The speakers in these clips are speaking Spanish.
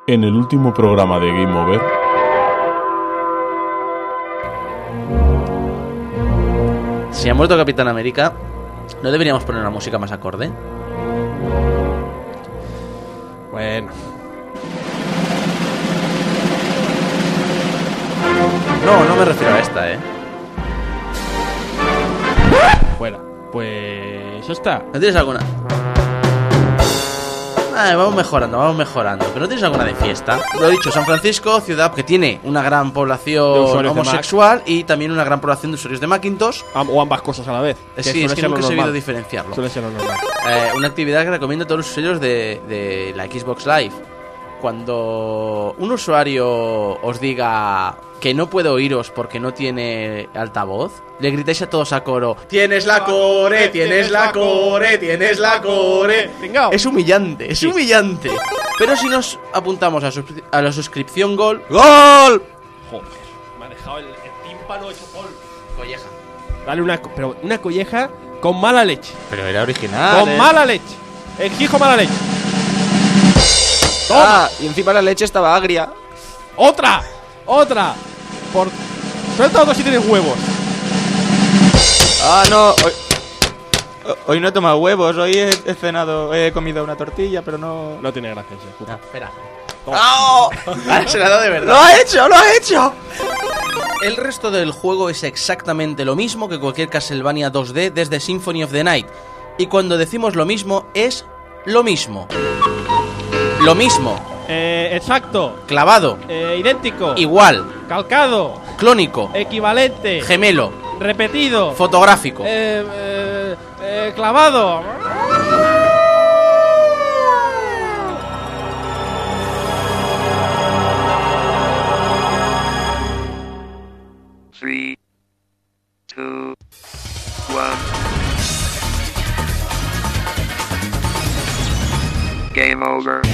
En el último programa de Game Over. Si ha muerto Capitán América, ¿no deberíamos poner una música más acorde? Bueno. No me refiero a esta, Fuera. Pues eso está. ¿No tienes alguna? Vamos mejorando. ¿Pero no tienes alguna de fiesta? Lo he dicho, San Francisco, ciudad que tiene una gran población homosexual y también una gran población de usuarios de Macintosh. O ambas cosas a la vez. Sí, es que nunca he sabido diferenciarlo. Suele ser lo normal. Una actividad que recomiendo a todos los usuarios de la Xbox Live. Cuando un usuario os diga que no puede oíros porque no tiene altavoz, le gritáis a todos a coro: ¡Tienes la core! ¡Tienes la core! ¡Tienes la core! Es humillante, es humillante. Pero si nos apuntamos a la suscripción Gold... ¡Gol! Joder, me ha dejado el tímpano hecho polvo. Colleja. Dale una colleja con mala leche. Pero era original. Con mala leche. Exijo mala leche. ¡Toma! Y encima la leche estaba agria. ¡Otra! Suelta otro si tienes huevos. No. Hoy no he tomado huevos. Hoy he cenado. He comido una tortilla, pero no. No tiene gracia eso. Espera. ¡Oh! Se la ha dado de verdad. ¡Lo ha hecho! El resto del juego es exactamente lo mismo que cualquier Castlevania 2D desde Symphony of the Night. Y cuando decimos lo mismo, es lo mismo. Lo mismo. Exacto. Clavado. Idéntico. Igual. Calcado. Clónico. Equivalente. Gemelo. Repetido. Fotográfico. Clavado. Three, two, one. Game over.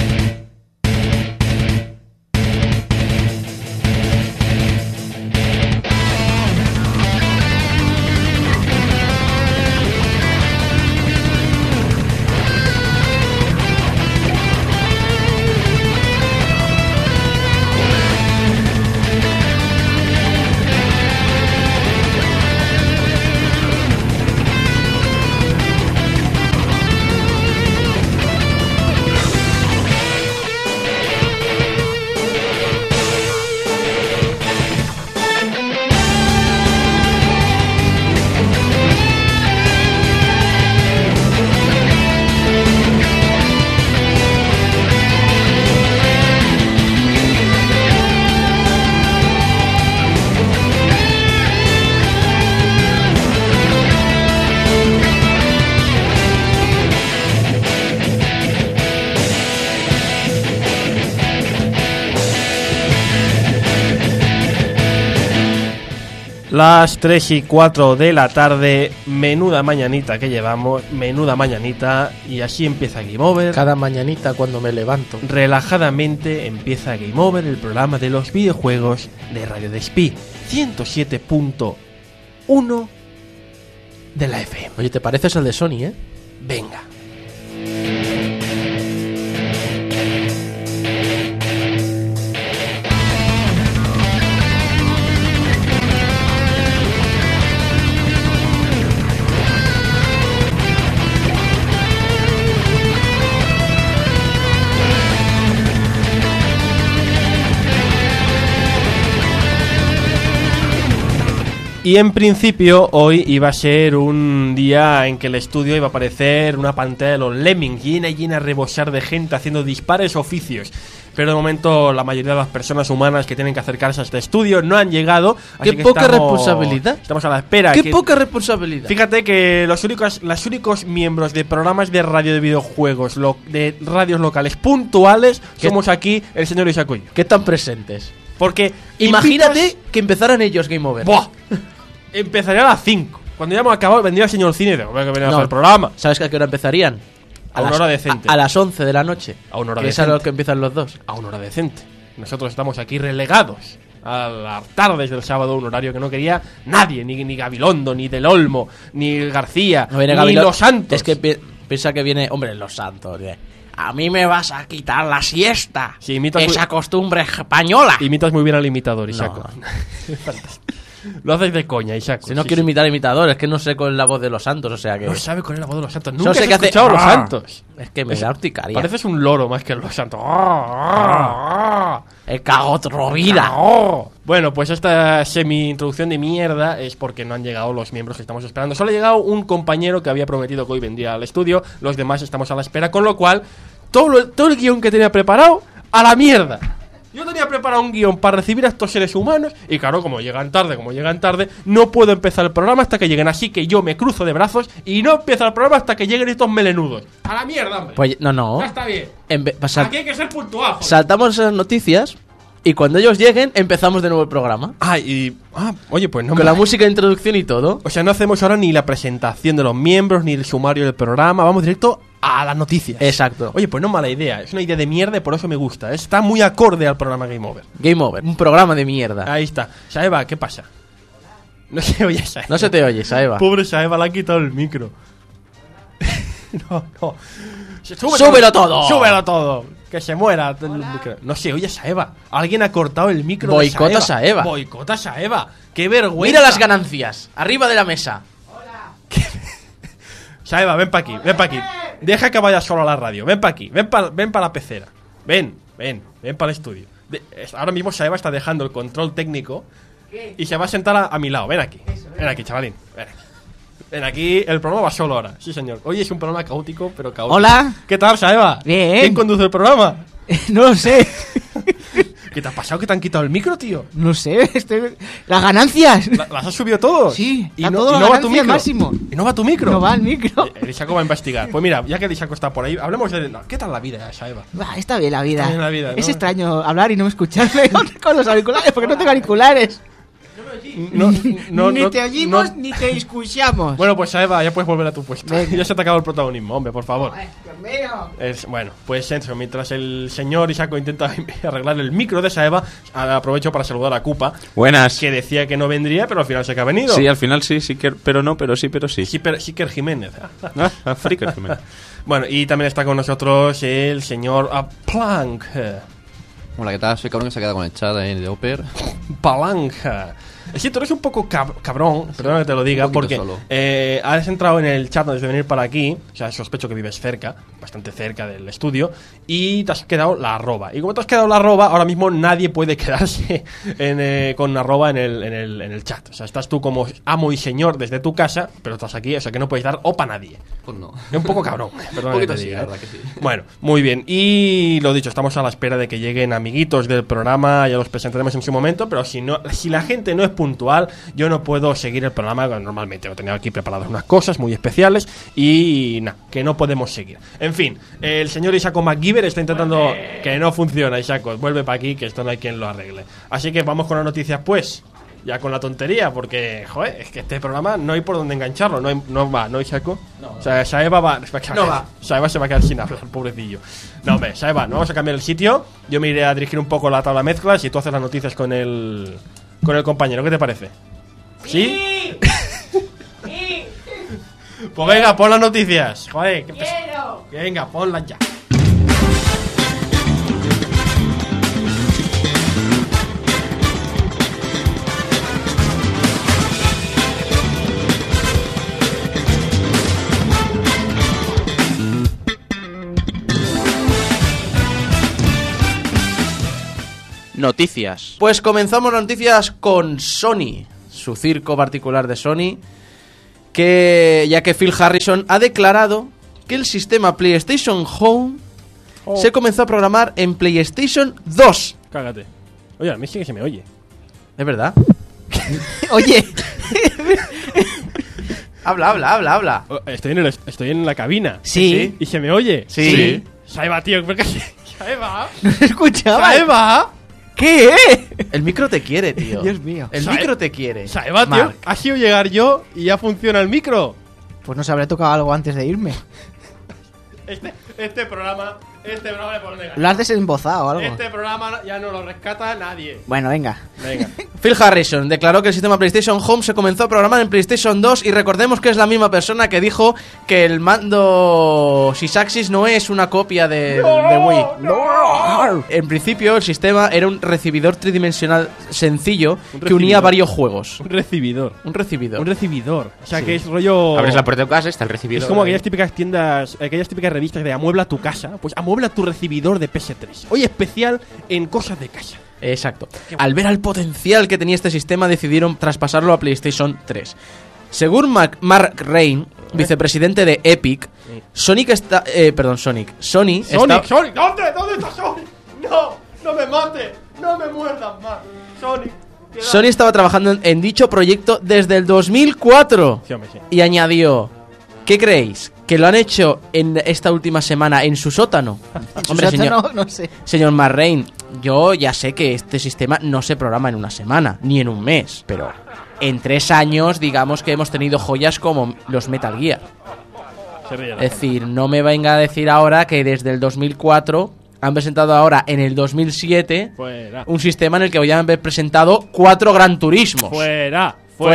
Las 3:04 de la tarde, menuda mañanita que llevamos, y así empieza Game Over. Cada mañanita cuando me levanto. Relajadamente empieza Game Over, el programa de los videojuegos de Radio Despí, 107.1 de la FM. Oye, ¿te pareces al de Sony, Venga. Y en principio hoy iba a ser un día en que el estudio iba a aparecer una pantalla de los Lemmings llena a rebosar de gente haciendo dispares oficios. Pero de momento la mayoría de las personas humanas que tienen que acercarse a este estudio no han llegado. ¡Qué poca responsabilidad! Estamos a la espera. ¡Qué poca responsabilidad! Fíjate que los únicos miembros de programas de radio de videojuegos, de radios locales puntuales, somos aquí el señor Isacuy. ¿Qué tan presentes? Porque imagínate que empezaran ellos Game Over. ¡Buah! Empezaría a las 5. Cuando ya hemos acabado, vendría el señor Cine. Tengo que venir a hacer el programa. ¿Sabes a qué hora empezarían? A una hora decente. A las 11 de la noche. A una hora decente. Es a lo que empiezan los dos. A una hora decente. Nosotros estamos aquí relegados a las tardes del sábado, un horario que no quería nadie. Ni Gabilondo, ni Del Olmo, ni García, ni Los Santos. Es que piensa que viene... Hombre, Los Santos. A mí me vas a quitar la siesta. Sí, imitas esa muy- costumbre española. Imitas muy bien al imitador, Ishaco. Lo haces de coña, Ishaco. Si no sí, quiero sí. imitar imitadores, es que no sé cuál es la voz de los santos, o sea que... No sabe cuál es la voz de los santos. Solo Nunca sé has que hace- escuchado los ¡Ah! santos. Es que me da urticaria. Pareces un loro más que los santos. El cagotrovida. ¡Oh! Bueno, pues esta semi-introducción de mierda es porque no han llegado los miembros que estamos esperando. Solo ha llegado un compañero que había prometido que hoy vendría al estudio. Los demás estamos a la espera, con lo cual todo el guión que tenía preparado, a la mierda. Yo tenía preparado un guión para recibir a estos seres humanos y claro, como llegan tarde, no puedo empezar el programa hasta que lleguen. Así que yo me cruzo de brazos y no empiezo el programa hasta que lleguen estos melenudos. A la mierda, hombre. Pues no. Ya está bien. Aquí hay que ser puntual, joder. Saltamos esas noticias y cuando ellos lleguen empezamos de nuevo el programa. Oye, pues no Con la música de introducción y todo. O sea, no hacemos ahora ni la presentación de los miembros, ni el sumario del programa. Vamos directo a las noticias. Exacto. Oye, pues no mala idea. Es una idea de mierda y por eso me gusta. Está muy acorde al programa Game Over. Game Over, un programa de mierda. Ahí está. Saeva, ¿qué pasa? No se oye Saeva. No se te oye, Saeva. Pobre Saeva, le ha quitado el micro. no. ¡Súbelo todo! ¡Súbelo todo! Que se muera el micro. No se oye Saeva. Alguien ha cortado el micro Boicota de Saeva. Boicota Saeva. ¡Qué vergüenza! Mira las ganancias, arriba de la mesa. Saeva, ven para aquí. Deja que vaya solo a la radio. Ven para aquí, ven para la pecera. Ven para el estudio. Ahora mismo Saeva está dejando el control técnico y se va a sentar a mi lado. Ven aquí, chavalín. Ven aquí, el programa va solo ahora. Sí, señor. Hoy es un programa caótico, pero caótico. Hola. ¿Qué tal, Saeva? Bien. ¿Quién conduce el programa? No lo sé. ¿Qué te ha pasado que te han quitado el micro, tío? No sé. Las ganancias. ¿Las has subido todos? Sí, ¿Y está no, todo y la no va tu ganancia micro? máximo. ¿Y no va tu micro? No va el micro. El Ishaco va a investigar. Pues mira, ya que el Ishaco está por ahí, hablemos de... ¿Qué tal la vida, Saeva? Está bien la vida. Está bien la vida, ¿no? Es extraño hablar y no escucharme con los auriculares porque no tengo auriculares. Ni te oímos ni te escuchamos. Bueno, pues Saeva, ya puedes volver a tu puesto. Venga. Ya se te ha acabado el protagonismo, hombre, por favor. Dios mío. Bueno, pues eso, mientras el señor Ishaco intenta arreglar el micro de Saeva, aprovecho para saludar a Kupa, Buenas. que decía que no vendría, pero al final se que ha venido. Sí, al final sí, pero no, pero sí. Siker Jiménez. Fricker, Jiménez. Bueno, y también está con nosotros el señor Plank. Hola, ¿qué tal? Soy cabrón que se queda con el chat ahí de Oper. Palanja. Sí, tú eres un poco cabrón, perdona que te lo diga, Un poquito porque solo. has entrado en el chat antes de venir para aquí, o sea, sospecho que vives cerca, bastante cerca del estudio, y te has quedado la arroba. Y como te has quedado la arroba, ahora mismo nadie puede quedarse con arroba en el chat. O sea, estás tú como amo y señor desde tu casa, pero estás aquí, o sea que no puedes dar opa a nadie. Pues no. Es un poco cabrón, perdona Un que poquito te sí, diga. la verdad que sí. Bueno, muy bien. Y lo dicho, estamos a la espera de que lleguen amiguitos del programa, ya los presentaremos en su momento, pero si la gente no es puntual, yo no puedo seguir el programa normalmente. Lo tenía aquí preparadas unas cosas muy especiales y nada, que no podemos seguir. En fin, el señor Ishaco McGiver está intentando que no funciona, Ishaco. Vuelve para aquí, que esto no hay quien lo arregle. Así que vamos con las noticias, pues. Ya con la tontería, porque, joder, es que este programa no hay por dónde engancharlo. No va, ¿no, Ishaco? No. O sea, Saeva va. No va. Saeva se va a quedar sin hablar, pobrecillo. No, hombre, Saeva, no vamos a cambiar el sitio. Yo me iré a dirigir un poco la tabla mezclas y tú haces las noticias con el compañero. ¿Qué te parece? ¿Sí? Pues venga, pon las noticias. Joder, qué quiero. Venga, ponlas ya. Noticias. Pues comenzamos las noticias con Sony, su circo particular de Sony, ya que Phil Harrison ha declarado que el sistema PlayStation Home se comenzó a programar en PlayStation 2. Cágate. Oye, a mí sí que se me oye. ¿Es verdad? Oye, Habla. Estoy en la cabina. sí. ¿Y se me oye? Sí. Saeva, tío, ¿por qué? Saeva. No se escuchaba. Saeva. ¿Qué? El micro te quiere, tío. Dios mío. El micro te quiere. Saeva, tío, Mark. ha sido llegar yo y ya funciona el micro. Pues nos habrá tocado algo antes de irme. Este programa Este programa le pone Lo has desembozado o algo. Este programa ya no lo rescata nadie. Bueno, venga. Venga. Phil Harrison declaró que el sistema PlayStation Home se comenzó a programar en PlayStation 2 y recordemos que es la misma persona que dijo que el mando Sysaxis no es una copia de Wii. En principio el sistema era un recibidor tridimensional sencillo que unía varios juegos. Un recibidor. Un recibidor. Un recibidor. O sea, Sí. que es rollo... Abres la puerta de tu casa, está el recibidor. Es como ahí. aquellas típicas tiendas, aquellas típicas revistas de amuebla tu casa. Pues amuebla tu recibidor de PS3. Hoy especial en cosas de casa. Exacto. Al ver el potencial que tenía este sistema decidieron traspasarlo a PlayStation 3. Según Mark Rain, vicepresidente de Epic, Sony está... Sony está... Sonic, ¿dónde está Sonic? No me mate, no me muerdas más. Sonic. Sony estaba trabajando en dicho proyecto desde el 2004 Sí, hombre, sí. y añadió, ¿qué creéis? ¿Que lo han hecho en esta última semana en su sótano? Hombre, señor, No sé. señor Marraine, yo ya sé que este sistema no se programa en una semana, ni en un mes, pero en 3 años digamos que hemos tenido joyas como los Metal Gear. Se ríe la Es decir, no me venga a decir ahora que desde el 2004 han presentado ahora en el 2007 Fuera. un sistema en el que voy a haber presentado 4 Gran Turismos. Fuera.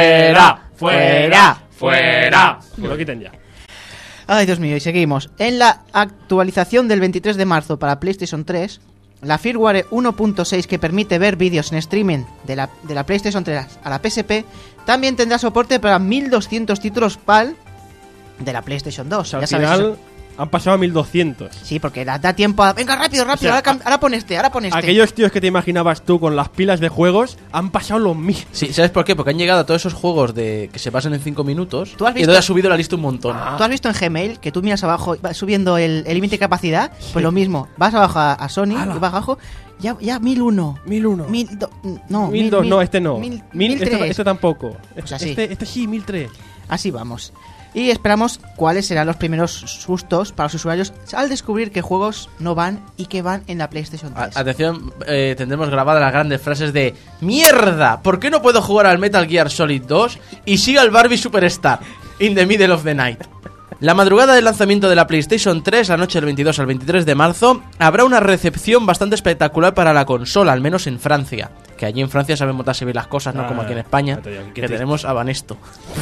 Que lo quiten ya. Ay, Dios mío, y seguimos. En la actualización del 23 de marzo para PlayStation 3, la firmware 1.6 que permite ver vídeos en streaming de la PlayStation 3 a la PSP también tendrá soporte para 1200 títulos PAL de la PlayStation 2. O sea, Ya al sabes final eso. han pasado a 1200. Sí, porque da tiempo a... Venga, rápido, O sea, ahora pon este. Aquellos tíos que te imaginabas tú con las pilas de juegos han pasado los 1000. Sí, ¿sabes por qué? Porque han llegado a todos esos juegos de que se pasan en 5 minutos ¿Tú has y visto? entonces ha subido la lista un montón. ¿Tú has visto en Gmail que tú miras abajo, va subiendo el límite de capacidad? Pues lo mismo, vas abajo a Sony, ¡Hala! y vas abajo, ya 1001. 1001. 1002 no, este no. 1003. Este tampoco. Pues así. Este sí, 1003. Así vamos. Y esperamos cuáles serán los primeros sustos para los usuarios al descubrir que juegos no van y que van en la PlayStation 3. Atención, tendremos grabadas las grandes frases de ¡Mierda! ¿Por qué no puedo jugar al Metal Gear Solid 2 y sigo al Barbie Superstar in the middle of the night? La madrugada del lanzamiento de la PlayStation 3, la noche del 22 al 23 de marzo, habrá una recepción bastante espectacular para la consola, al menos en Francia. Que allí en Francia saben montarse bien las cosas, no como aquí en España, ya te digo, qué que triste. tenemos a Banesto.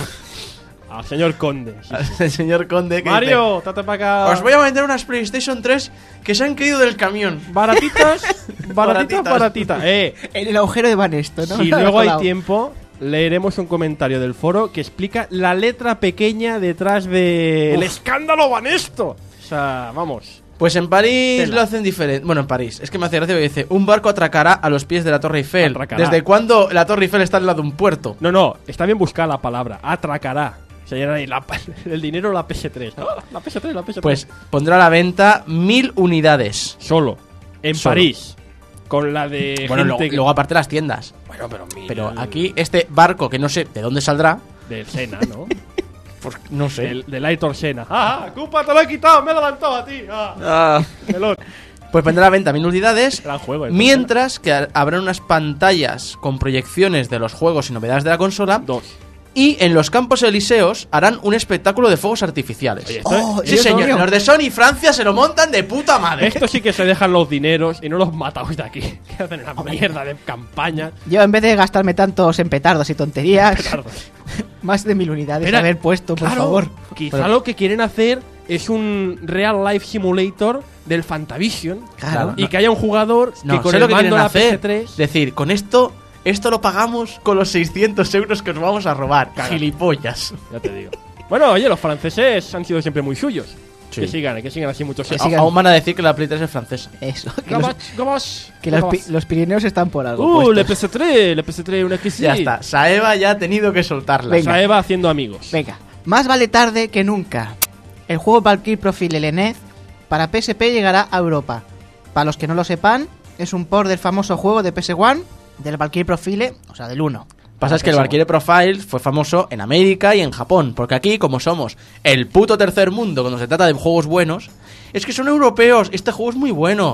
Al señor Conde. Sí, sí. El señor Conde que Mario, trate para acá. dice, os voy a vender unas PlayStation 3 que se han caído del camión. Baratitas. Baratitas. baratitas. En el agujero de Banesto, ¿no? Si luego hay Colado. tiempo, leeremos un comentario del foro que explica la letra pequeña detrás de el escándalo Banesto. O sea, vamos. Pues en París Tela. lo hacen diferente. Bueno, en París. Es que me hace gracia que dice, un barco atracará a los pies de la Torre Eiffel. Atracará. ¿Desde cuándo la Torre Eiffel está al lado de un puerto? No, está bien buscar la palabra. Atracará. Se llena ahí el dinero la PS3. ¡Ah! La PS3. Pues pondrá a la venta 1000 unidades. Solo. En Solo. París. Con la de Bueno, gente que- luego aparte las tiendas. Bueno, pero mil. Pero aquí este barco, que no sé de dónde saldrá, Del Sena, ¿no? pues no sé. Del Aitor Sena. ¡Ah! ¡Cupa, te lo he quitado! ¡Me he adelantado a ti! ¡Ah! Melón. Pues vendrá a la venta 1000 unidades. Gran juego, Mientras que habrán unas pantallas con proyecciones de los juegos y novedades de la consola. 2. Y en los campos elíseos harán un espectáculo de fuegos artificiales. Oye, Sí, señor. Los de Sony Francia se lo montan de puta madre. Esto sí que se dejan los dineros y no los matamos de aquí. Que hacen una mierda de campaña. Yo, en vez de gastarme tantos en petardos y tonterías, Petardos. más de 1000 unidades Espera, haber puesto, por claro, favor. Quizá Pero- lo que quieren hacer es un real life simulator del Fantavision. Claro. Y que haya un jugador No, que con sé el lo que mando quieren de la hacer. PS3. Decir, con esto lo pagamos con los 600 euros que os vamos a robar. Caga. Gilipollas. Ya te digo. Bueno, oye, los franceses han sido siempre muy suyos. Sí. Que sigan así muchos Que años. sigan. Aún van a decir que la Play 3 es francesa. Eso. Que, Gabach. los Pirineos están por algo. Le puestos. PS3, una que sí. Ya está. Saeva ya ha tenido que soltarla. Venga. Saeva haciendo amigos. Venga, más vale tarde que nunca. El juego Valkyrie Profile LNED para PSP llegará a Europa. Para los que no lo sepan, es un port del famoso juego de PS1 del Valkyrie Profile, o sea, del 1. Pasa es que el Valkyrie Profile fue famoso en América y en Japón, porque aquí, como somos el puto tercer mundo cuando se trata de juegos buenos, es que son europeos, este juego es muy bueno.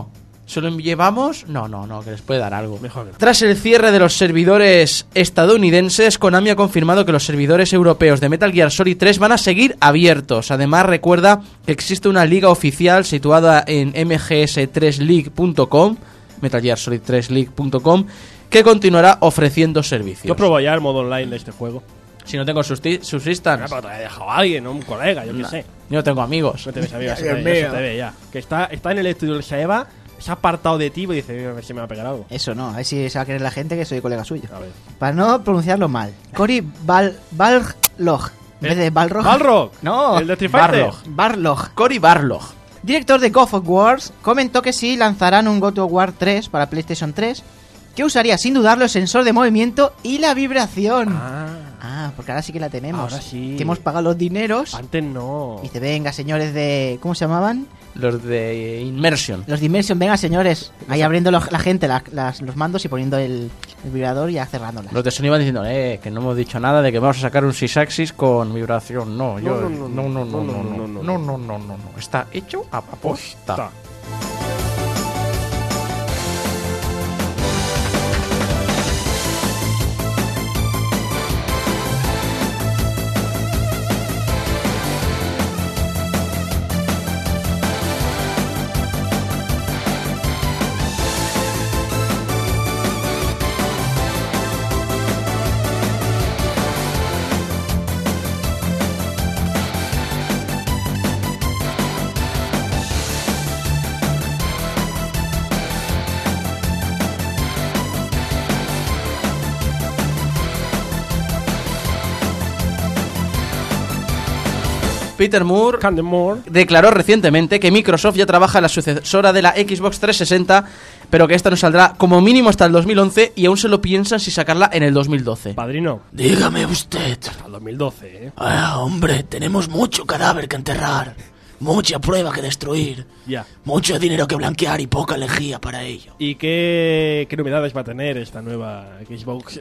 ¿Se lo llevamos? No, que les puede dar algo. Mejor que no. Tras el cierre de los servidores estadounidenses, Konami ha confirmado que los servidores europeos de Metal Gear Solid 3 van a seguir abiertos. Además, recuerda que existe una liga oficial situada en mgs3league.com, Metal Gear Solid 3league.com, que continuará ofreciendo servicios. Yo probo ya el modo online de este juego. Si no tengo subsistence, Pero te he dejado a alguien, ¿no? Un colega, yo qué sé. yo no tengo amigos. No te ves amigos, Dios ya mío. se te ve ya. Que está en el estudio del Saeva, se ha apartado de ti y dice, a ver si me va a pegar algo. Eso no, a ver si se va a creer la gente que soy colega suyo. A ver. Para no pronunciarlo mal. Cory Barlog. En vez de Balrog. ¡Balrog! No, El de Street Fighter. Barlog. Cory Barlog. Director de God of War comentó que sí lanzarán un God of War 3 para PlayStation 3 que usaría sin dudarlo el sensor de movimiento y la vibración. Porque ahora sí que la tenemos. Ahora sí. Que hemos pagado los dineros. Antes no. Y dice, venga, señores de... ¿Cómo se llamaban? Los de Immersion. Los de Immersion, venga, señores. Ahí abriendo la gente los mandos y poniendo el vibrador y ya cerrándolas. Los de Sony van diciendo, que no hemos dicho nada de que vamos a sacar un Sysaxis con vibración. No. Está hecho a posta. Peter Moore Candemore. declaró recientemente que Microsoft ya trabaja en la sucesora de la Xbox 360, pero que esta no saldrá como mínimo hasta el 2011 y aún se lo piensan si sacarla en el 2012. Padrino. Dígame usted. Hasta el 2012, ¿eh? Ah, hombre, tenemos mucho cadáver que enterrar, mucha prueba que destruir, Ya. mucho dinero que blanquear y poca energía para ello. ¿Y qué novedades va a tener esta nueva Xbox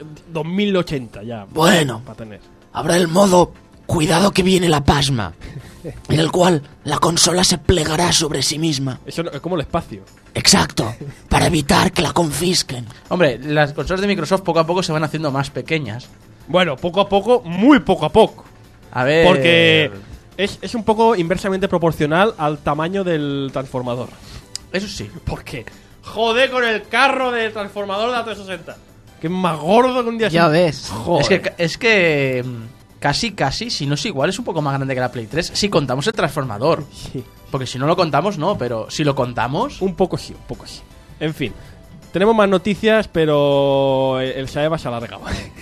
2080 ya? Bueno, Va a tener. habrá el modo cuidado que viene la pasma, en el cual la consola se plegará sobre sí misma. Eso es como el espacio. Exacto, para evitar que la confisquen. Hombre, las consolas de Microsoft poco a poco se van haciendo más pequeñas. Bueno, poco a poco, muy poco a poco. A ver... Porque es un poco inversamente proporcional al tamaño del transformador. Eso sí. ¿Por qué? Joder con el carro del transformador de la 360. Que es más gordo que un día. Ya sin- ves. Joder. Es que casi, si no es igual, es un poco más grande que la Play 3 si contamos el transformador. Sí. Porque si no lo contamos, no, pero si lo contamos... Un poco sí, un poco sí. En fin. Tenemos más noticias, pero el Saeva se ha alargado.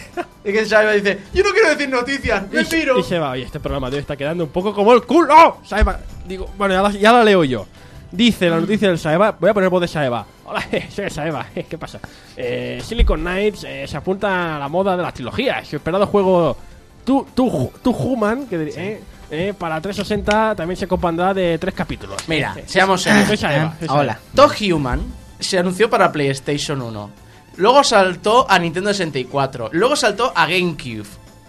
Y que Saeva dice, yo no quiero decir noticias, me piro. Y se va. Oye, este programa de hoy está quedando un poco como el culo. Saeva. Digo, bueno, ya la leo yo. Dice la noticia del Saeva. Voy a poner voz de Saeva. Hola, soy el Saeva. ¿Qué pasa? Silicon Knights se apunta a la moda de las trilogías. Su esperado juego Tu Human, que para 360 también se compondrá de 3 capítulos. Mira, seamos serios. Soy Saeva. soy Saeva. Hola. Top Human se anunció para PlayStation 1. Luego saltó a Nintendo 64. Luego saltó a GameCube.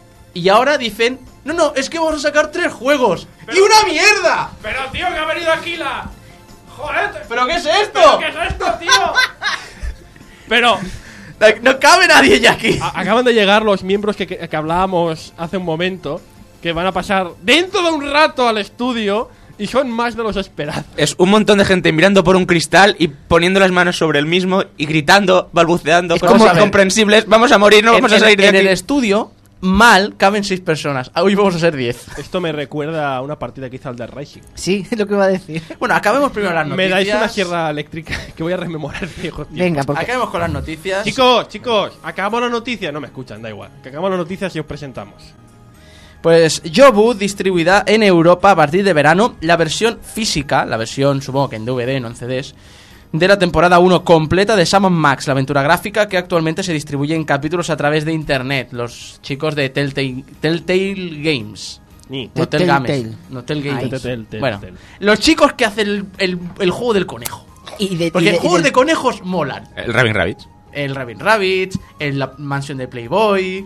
Y ahora dicen, no, es que vamos a sacar 3 juegos. ¡Y una mierda! Pero tío, que ha venido aquí la... Joder. ¿Pero qué es esto? ¿Pero qué es esto, tío? Pero No cabe nadie ya aquí. acaban de llegar los miembros que hablábamos hace un momento, que van a pasar dentro de un rato al estudio y son más de los esperados. Es un montón de gente mirando por un cristal y poniendo las manos sobre el mismo y gritando, balbuceando, Es cosas como- a ver. incomprensibles. Vamos a morir, no vamos a salir de en aquí. el estudio, mal, caben 6 personas. Hoy vamos a ser 10. Esto me recuerda a una partida que hice al Dead Rising. Sí, es lo que iba a decir. Bueno, acabemos primero las noticias. Me dais una sierra eléctrica que voy a rememorar viejos tiempos. Venga, porque... Acabemos con las noticias. Chicos, acabamos las noticias. No me escuchan, da igual. Que acabamos las noticias y os presentamos. Pues Yobu distribuirá en Europa a partir de verano la versión física, la versión supongo que en DVD, no en CDs, de la temporada 1 completa de Sam & Max, la aventura gráfica que actualmente se distribuye en capítulos a través de internet. Los chicos de Telltale Games. Ni. No, Telltale. Games. No, Telltale Games. Telltale. Bueno, los chicos que hacen el juego del conejo. Porque los juegos de conejos molan. El Rabin Rabbids. El Rabbit Rabbit, la mansión de Playboy,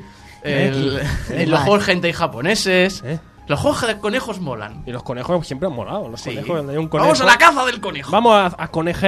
los juegos hentai japoneses. Los juegos de conejos molan. Y los conejos siempre han molado. Los Sí. conejos, hay un conejo. Vamos a la caza del conejo. Vamos a conejear.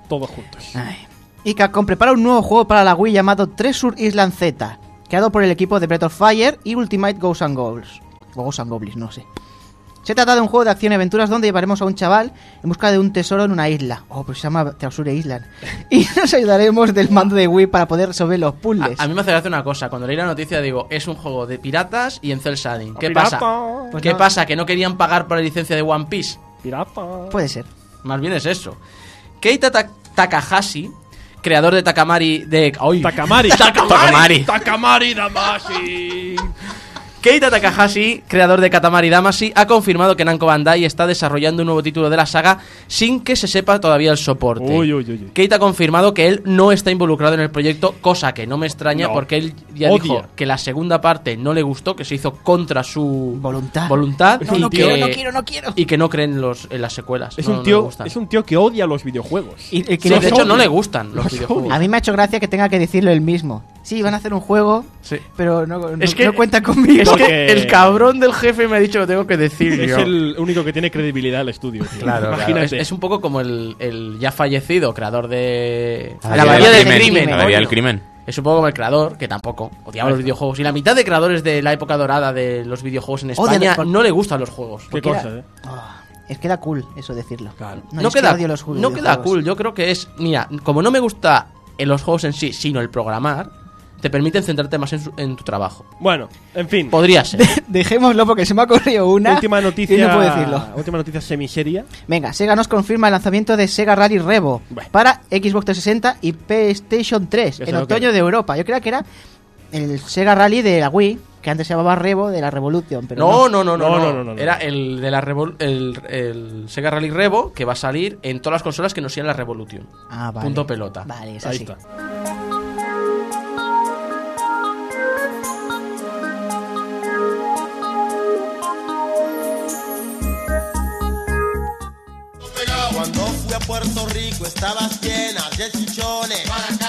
todos juntos. Ay. Y Capcom prepara un nuevo juego para la Wii llamado Treasure Island Z, creado por el equipo de Breath of Fire y Ultimate Ghosts and Goblins. O Ghosts and Goblins, no sé. Se trata de un juego de acción y aventuras donde llevaremos a un chaval en busca de un tesoro en una isla. Oh, pues se llama Treasure Island. Y nos ayudaremos del mando de Wii para poder resolver los puzzles. A mí me hace gracia una cosa. Cuando leí la noticia digo, es un juego de piratas y en cel shading. ¿Qué Pirata. pasa? Pues ¿Qué no. pasa? ¿Que no querían pagar por la licencia de One Piece? Pirata. Puede ser. Más bien es eso. Keita Takahashi, creador de Takamari de... ¡Ay! Takamari. Takamari. Takamari Damashi. Keita Takahashi, creador de Katamari Damacy, ha confirmado que Namco Bandai está desarrollando un nuevo título de la saga sin que se sepa todavía el soporte. Uy. Keita ha confirmado que él no está involucrado en el proyecto, cosa que no me extraña No. porque él ya Odia. dijo que la segunda parte no le gustó, que se hizo contra su Voluntad. y No que- quiero, no quiero. y que no creen en las secuelas. Es No, un no tío, le gustan. es un tío que odia los videojuegos. Y el que Sí, los de hecho no odia. le gustan los Los videojuegos. odia. A mí me ha hecho gracia que tenga que decirlo él mismo. Sí, van a hacer un juego, Sí. pero no Es que- cuenta conmigo. Es Porque- que el cabrón del jefe me ha dicho que tengo que decir Es yo. el único que tiene credibilidad al estudio. tío. Claro, Imagínate. Es un poco como el ya fallecido creador de... La Abadía del Crimen. La Abadía del coño. Crimen. Es un poco como el creador, que tampoco odiaba los videojuegos. Y la mitad de creadores de la época dorada de los videojuegos en Odian España por- no le gustan los juegos. Qué porque cosa, era- ¿eh? Es que da cool eso decirlo. Claro. No es que queda, odio los no videojuegos. queda cool. Yo creo que es... Mira, como no me gusta en los juegos en sí, sino el programar, te permiten centrarte más en tu trabajo. Bueno, en fin. Podría ser. Dejémoslo porque se me ha ocurrido una. Última noticia. Y no puedo decirlo. Última noticia semiseria. Venga, Sega nos confirma el lanzamiento de Sega Rally Revo Bueno. para Xbox 360 y PlayStation 3 Ya en sé lo que otoño es. de Europa. Yo creía que era el Sega Rally de la Wii, que antes se llamaba Revo de la Revolution, pero No. Era el de la el Sega Rally Revo, que va a salir en todas las consolas que no sean la Revolution. Ah, vale. Punto pelota. Vale, es Ahí así. está. Cuando fui a Puerto Rico estabas llena de chichones.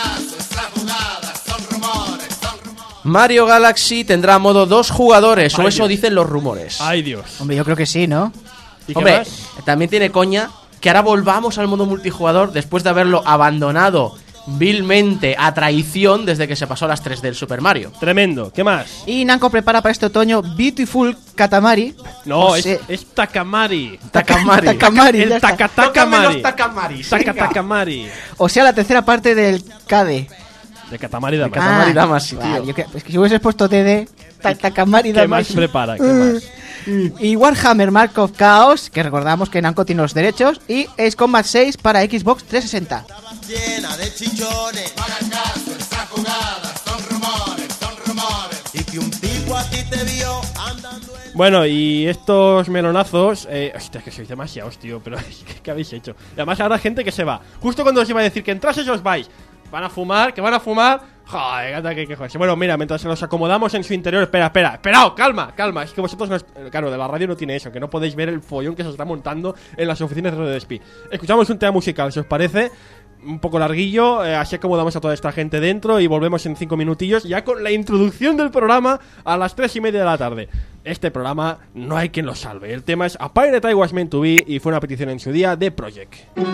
Mario Galaxy tendrá modo 2 jugadores, o eso dicen los rumores. Ay, Dios. Hombre, yo creo que sí, ¿no? ¿Y qué Hombre, más? también tiene coña que ahora volvamos al modo multijugador después de haberlo abandonado vilmente a traición desde que se pasó a las 3 del Super Mario. Tremendo. ¿Qué más? Y Namco prepara para este otoño Beautiful Katamari. No, O es, sea, es Takamari. Takamari. Takamari, ya El está. Takamari. Takamaris. Takamari. O sea, la tercera parte del KD. De Katamari Damacy. Katamari Damacy, tío. vale, es que si hubieses puesto TD, Takamari ¿Qué más Damacy. prepara? ¿Qué más? Y Warhammer Mark of Chaos, que recordamos que Namco tiene los derechos, y Ace Combat 6 para Xbox 360. Estabas llena de chichones. Y que un tipo a ti te vio andando en... Bueno, y estos melonazos. Hostia, es que sois demasiados, tío. Pero ¿qué habéis hecho? Y además habrá gente que se va. Justo cuando os iba a decir que entraseis os vais. Van a fumar, que van a fumar. Joder, anda que joderse. Bueno, mira, mientras nos acomodamos en su interior. Esperaos, calma. Es que vosotros no. Claro, de la radio no tiene eso. Que no podéis ver el follón que se está montando en las oficinas de Radio Despí. Escuchamos un tema musical, si os parece. Un poco larguillo, así acomodamos a toda esta gente dentro y volvemos en 5 minutillos ya con la introducción del programa a las 3:30 de la tarde. Este programa no hay quien lo salve. El tema es A Pirate I Was Meant to Be y fue una petición en su día de Project.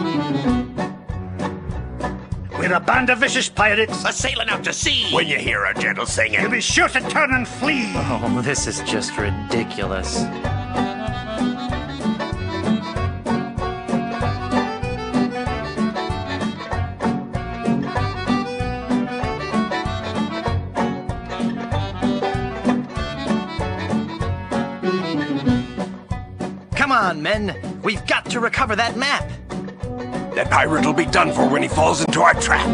We're a band of vicious pirates sailing out to sea. When you hear our gentle singing, you'll be sure to turn and flee. Oh, this is just ridiculous. Come on, men. We've got to recover that map. That pirate will be done for when he falls into our trap.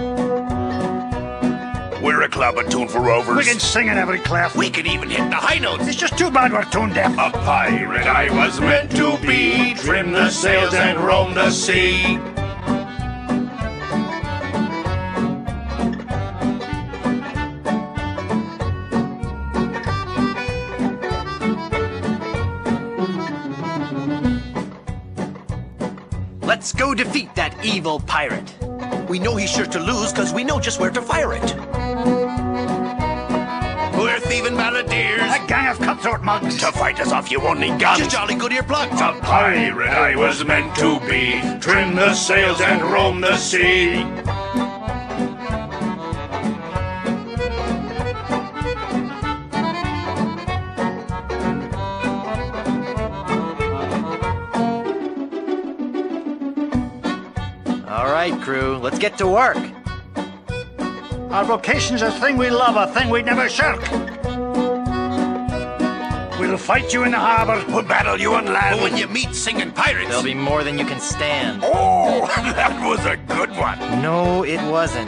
We're a club attuned for rovers. We can sing in every clef. We can even hit the high notes. It's just too bad we're tone deaf. A pirate I was meant to be. Trim the sails and roam the sea. Let's go defeat that evil pirate. We know he's sure to lose because we know just where to fire it. We're thieving balladeers. A gang of cutthroat mugs. To fight us off, you won't need guns. Just jolly good earplugs. A pirate I was meant to be. Trim the sails and roam the sea. All right, crew, let's get to work. Our vocation's a thing we love, a thing we'd never shirk. We'll fight you in the harbour. We'll battle you on land. When you meet singing pirates, There'll be more than you can stand. Oh, that was a good one. No, it wasn't.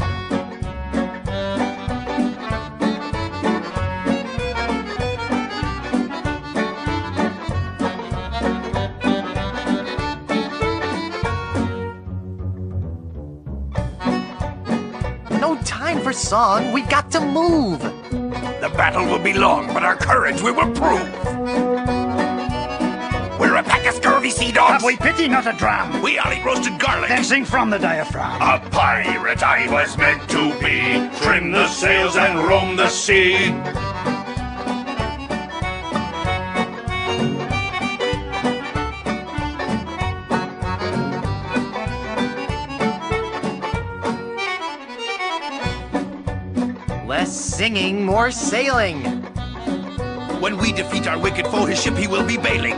No time for song. We got to move. The battle will be long, but our courage we will prove. We're a pack of scurvy sea dogs. Have we pity, not a dram? We all eat roasted garlic. Then sing from the diaphragm. A pirate I was meant to be. Trim the sails and roam the sea. Less singing, more sailing. When we defeat our wicked foe, his ship he will be bailing.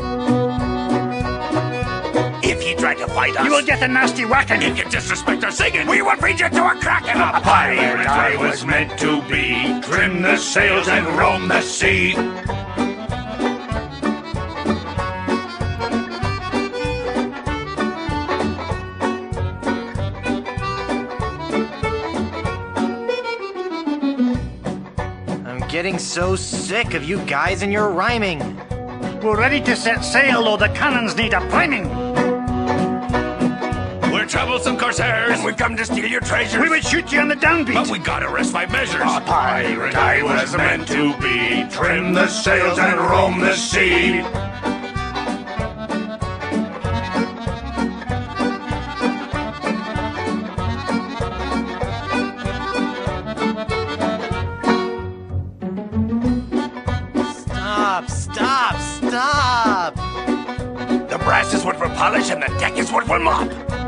If you try to fight us, You will get a nasty whacking. if you disrespect our singing, we will feed you to a kraken. A pirate I was meant to be. Trim the sails and roam the sea. I'm getting so sick of you guys and your rhyming. We're ready to set sail, though the cannons need a priming. We're troublesome corsairs, and we've come to steal your treasures. We would shoot you on the downbeat. But we gotta rest by measures. A pirate I was meant to be. Trim the sails and roam the sea. Stop, stop, stop! The brass is what we'll polish, and the deck is what we'll mop.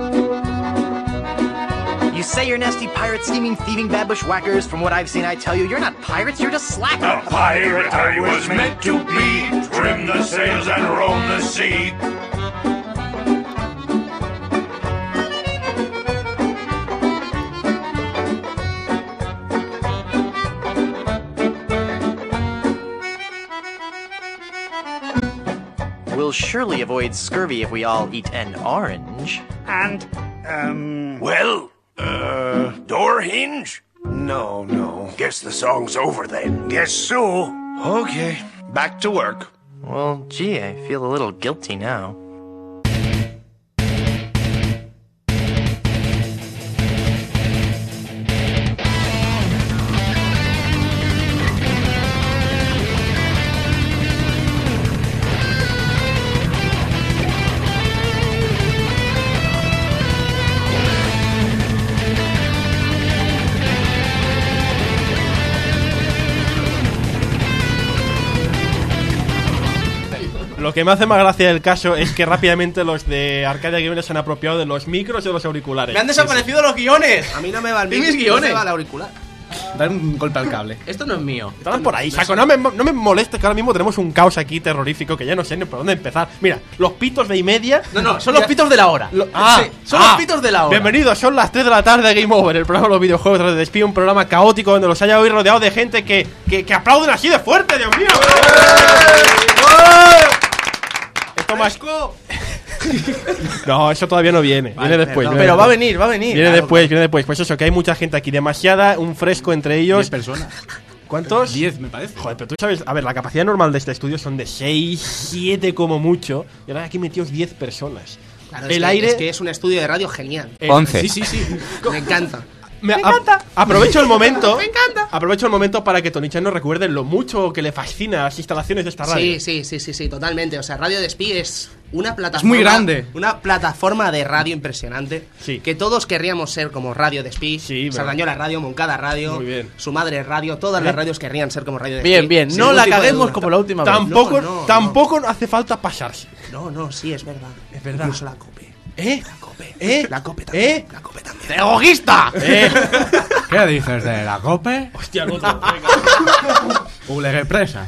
You say you're nasty pirate, scheming, thieving, bad bushwhackers. From what I've seen, I tell you, you're not pirates, you're just slackers. A pirate I was meant to be. Trim the sails and roam the sea. We'll surely avoid scurvy if we all eat an orange. And, Door hinge? No. Guess the song's over then. Guess so. Okay, back to work. Well, gee, I feel a little guilty now. Lo que me hace más gracia del caso es que rápidamente los de Arcadia Gamers se han apropiado de los micros y de los auriculares. ¡Me han desaparecido los guiones! A mí no me va el ¿Y mis micro, guiones? no me va el auricular. Dar un golpe al cable. Esto no es mío. Estaban por ahí, saco. No me molestes, que ahora mismo tenemos un caos aquí terrorífico que ya no sé ni por dónde empezar. Mira, los pitos de y media. No, son los pitos de la hora. Son los pitos de la hora. Bienvenidos, son las 3 de la tarde de Game Over, el programa de los videojuegos tras de Despide, un programa caótico donde los haya hoy rodeado de gente que aplauden así de fuerte, Dios mío. Esto más. No, eso todavía no viene. Viene después. Perdón, pero va a venir. Viene después. Pues eso, que hay mucha gente aquí, demasiada, un fresco entre ellos. 10 personas. ¿Cuántos? 10, me parece. Joder, pero tú sabes, a ver, la capacidad normal de este estudio son de 6, 7 como mucho. Y ahora aquí metidos 10 personas. Claro, El aire. Es que es un estudio de radio genial. 11. Sí. Me encanta. Me encanta. Aprovecho el momento. Me encanta. Aprovecho el momento para que Tony-chan nos recuerde lo mucho que le fascina las instalaciones de esta radio. Sí, totalmente. O sea, Radio Despí es una plataforma... muy grande. Una plataforma de radio impresionante. Sí. Que todos querríamos ser como Radio Despí. Sí, Sardañola Radio, Moncada Radio, Muy bien. Su Madre Radio, todas las radios querrían ser como Radio Despí. Bien, Sin no ningún la tipo de caguemos duda. como la última vez. Tampoco hace falta pasarse. No, sí, es verdad. Es verdad. Incluso la COPE. La COPE también. La COPE también. ¡Egoísta! ¿Qué dices de la COPE? Hostia, no, venga. Presas.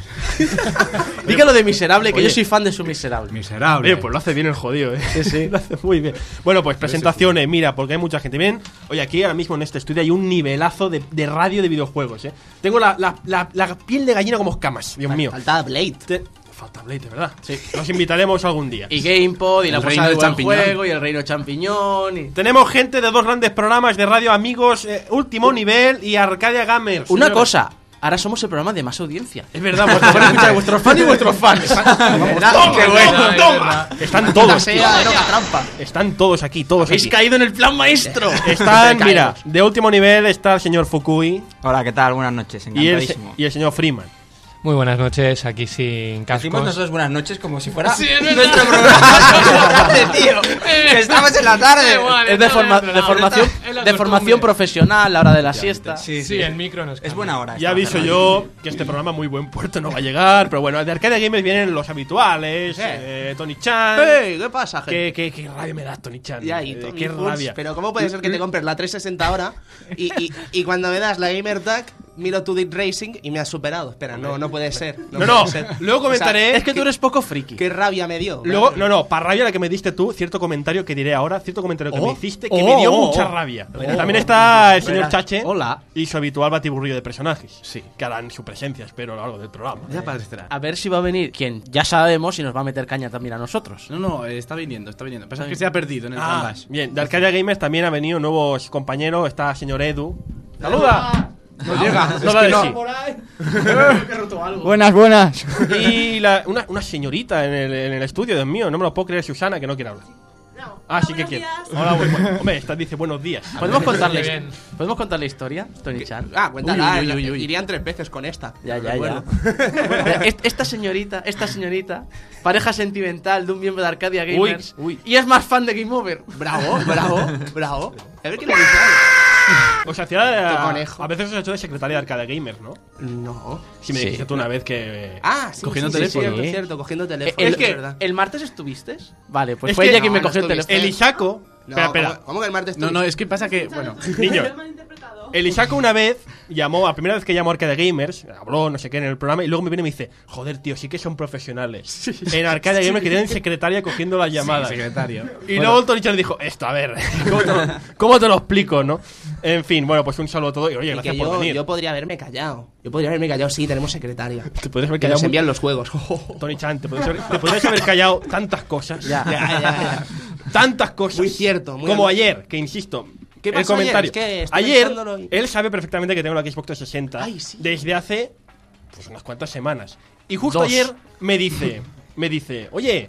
Dígalo de miserable, que Oye. yo soy fan de su miserable. Miserable. Pues lo hace bien el jodido, Sí. Lo hace muy bien. Bueno, pues presentaciones, mira, porque hay mucha gente. Bien, oye, aquí ahora mismo en este estudio hay un nivelazo de radio de videojuegos, Tengo la piel de gallina como escamas, Dios mío. Falta Blade. Falta Blade, ¿verdad? Sí. Nos invitaremos algún día. Y GamePod, y la El posada reino del del buen champiñón. juego, y el reino champiñón. Y... Tenemos gente de 2 grandes programas de radio amigos, Último Nivel y Arcadia Gamers. Una señores. cosa, ahora somos el programa de más audiencia. Es verdad, pues van a escuchar vuestros fans y vuestros fans. ¡Qué bueno! ¡Toma! Están todos. tío. trampa. Están todos aquí, todos Habéis aquí. caído en el plan maestro. Están, mira, de Último Nivel está el señor Fukui Hola, ¿qué tal? Buenas noches, y encantadísimo. el señor Freeman. Muy buenas noches, aquí sin cascos. Decimos nosotros buenas noches como si fuera Sí, es verdad. nuestro programa, tío. Que estamos en la tarde. Es de formación profesional, la hora de la siesta. Sí, el micro nos Es buena hora. Ya aviso yo que este programa muy buen puerto no va a llegar, pero bueno, de Arcadia Gamers vienen los habituales, Tony Chan. Hey, ¿qué pasa, gente? ¿Qué rabia me da Tony Chan? Ya, y Tony qué Fools, rabia. pero ¿cómo puede ser que te compres la 360 ahora y cuando me das la Gamer Tag miro tu Deep Racing y me has superado? Espera, no puede ser. No, puede ser. luego comentaré. O sea, Es que tú eres poco friki. Qué rabia me dio. Luego, para rabia la que me diste tú, cierto comentario que diré ahora, cierto comentario que me hiciste que me dio mucha rabia. También está el señor Verás. Chache Hola. y su habitual batiburrillo de personajes. Sí. Que harán su presencia, espero, a lo largo del programa. Ya parecerá. A ver si va a venir quien ya sabemos y nos va a meter caña también a nosotros. No, está viniendo. Pasa que se ha perdido en el Flash. Bien, de Arcadia Gamers también ha venido nuevos compañeros. Está el señor Edu. ¡Saluda! No llega. No la de sí. Buenas. Y una señorita en el estudio, Dios mío, no me lo puedo creer, Susana, que no quiere hablar. Sí que quiere. Hola, hombre, esta dice buenos días. ¿Podemos contar la historia, Tony Chan? Cuéntala. Uy. Irían 3 veces con esta. Ya. Recuerdo. Esta señorita, pareja sentimental de un miembro de Arcadia Gamers. Uy. Y es más fan de Game Over. Bravo. A ver quién le dice O sea, hacía Tu conejo. a veces os he hecho de secretaria de Arcadia Gamers, ¿no? No. Si me dijiste tú una vez que... Sí, Cogiendo sí, teléfono. Cierto, cogiendo teléfono. Es que verdad. el martes estuviste. Vale, pues Es fue que- ella quien me no cogió el estuviste. teléfono. El Isaco... No, Espera. ¿cómo que el martes No, es que pasa que, bueno, Niño, el Isaco una vez llamó, la primera vez que llamó a Arcadia Gamers, habló no sé qué en el programa, y luego me viene y me dice, joder, tío, sí que son profesionales. En Arcadia Gamers que tienen secretaria cogiendo las llamadas. secretario. Y luego el Tony Chan dijo, esto, a ver, ¿cómo te lo explico, no? En fin, bueno, pues un saludo a todos y oye, Y gracias que por venir. yo podría haberme callado. Sí, tenemos secretaria. Te podrías haber Que callado nos envían los juegos. Tony Chan, te podrías haber callado tantas cosas. Ya. Tantas cosas. Muy cierto. Como ayer, que insisto. ¿Qué el pasó ayer? comentario. Es que estoy ayer, pensándolo y- él sabe perfectamente que tengo la Xbox 360 Ay, sí. desde hace pues unas cuantas semanas. Y justo 2. ayer me dice, oye,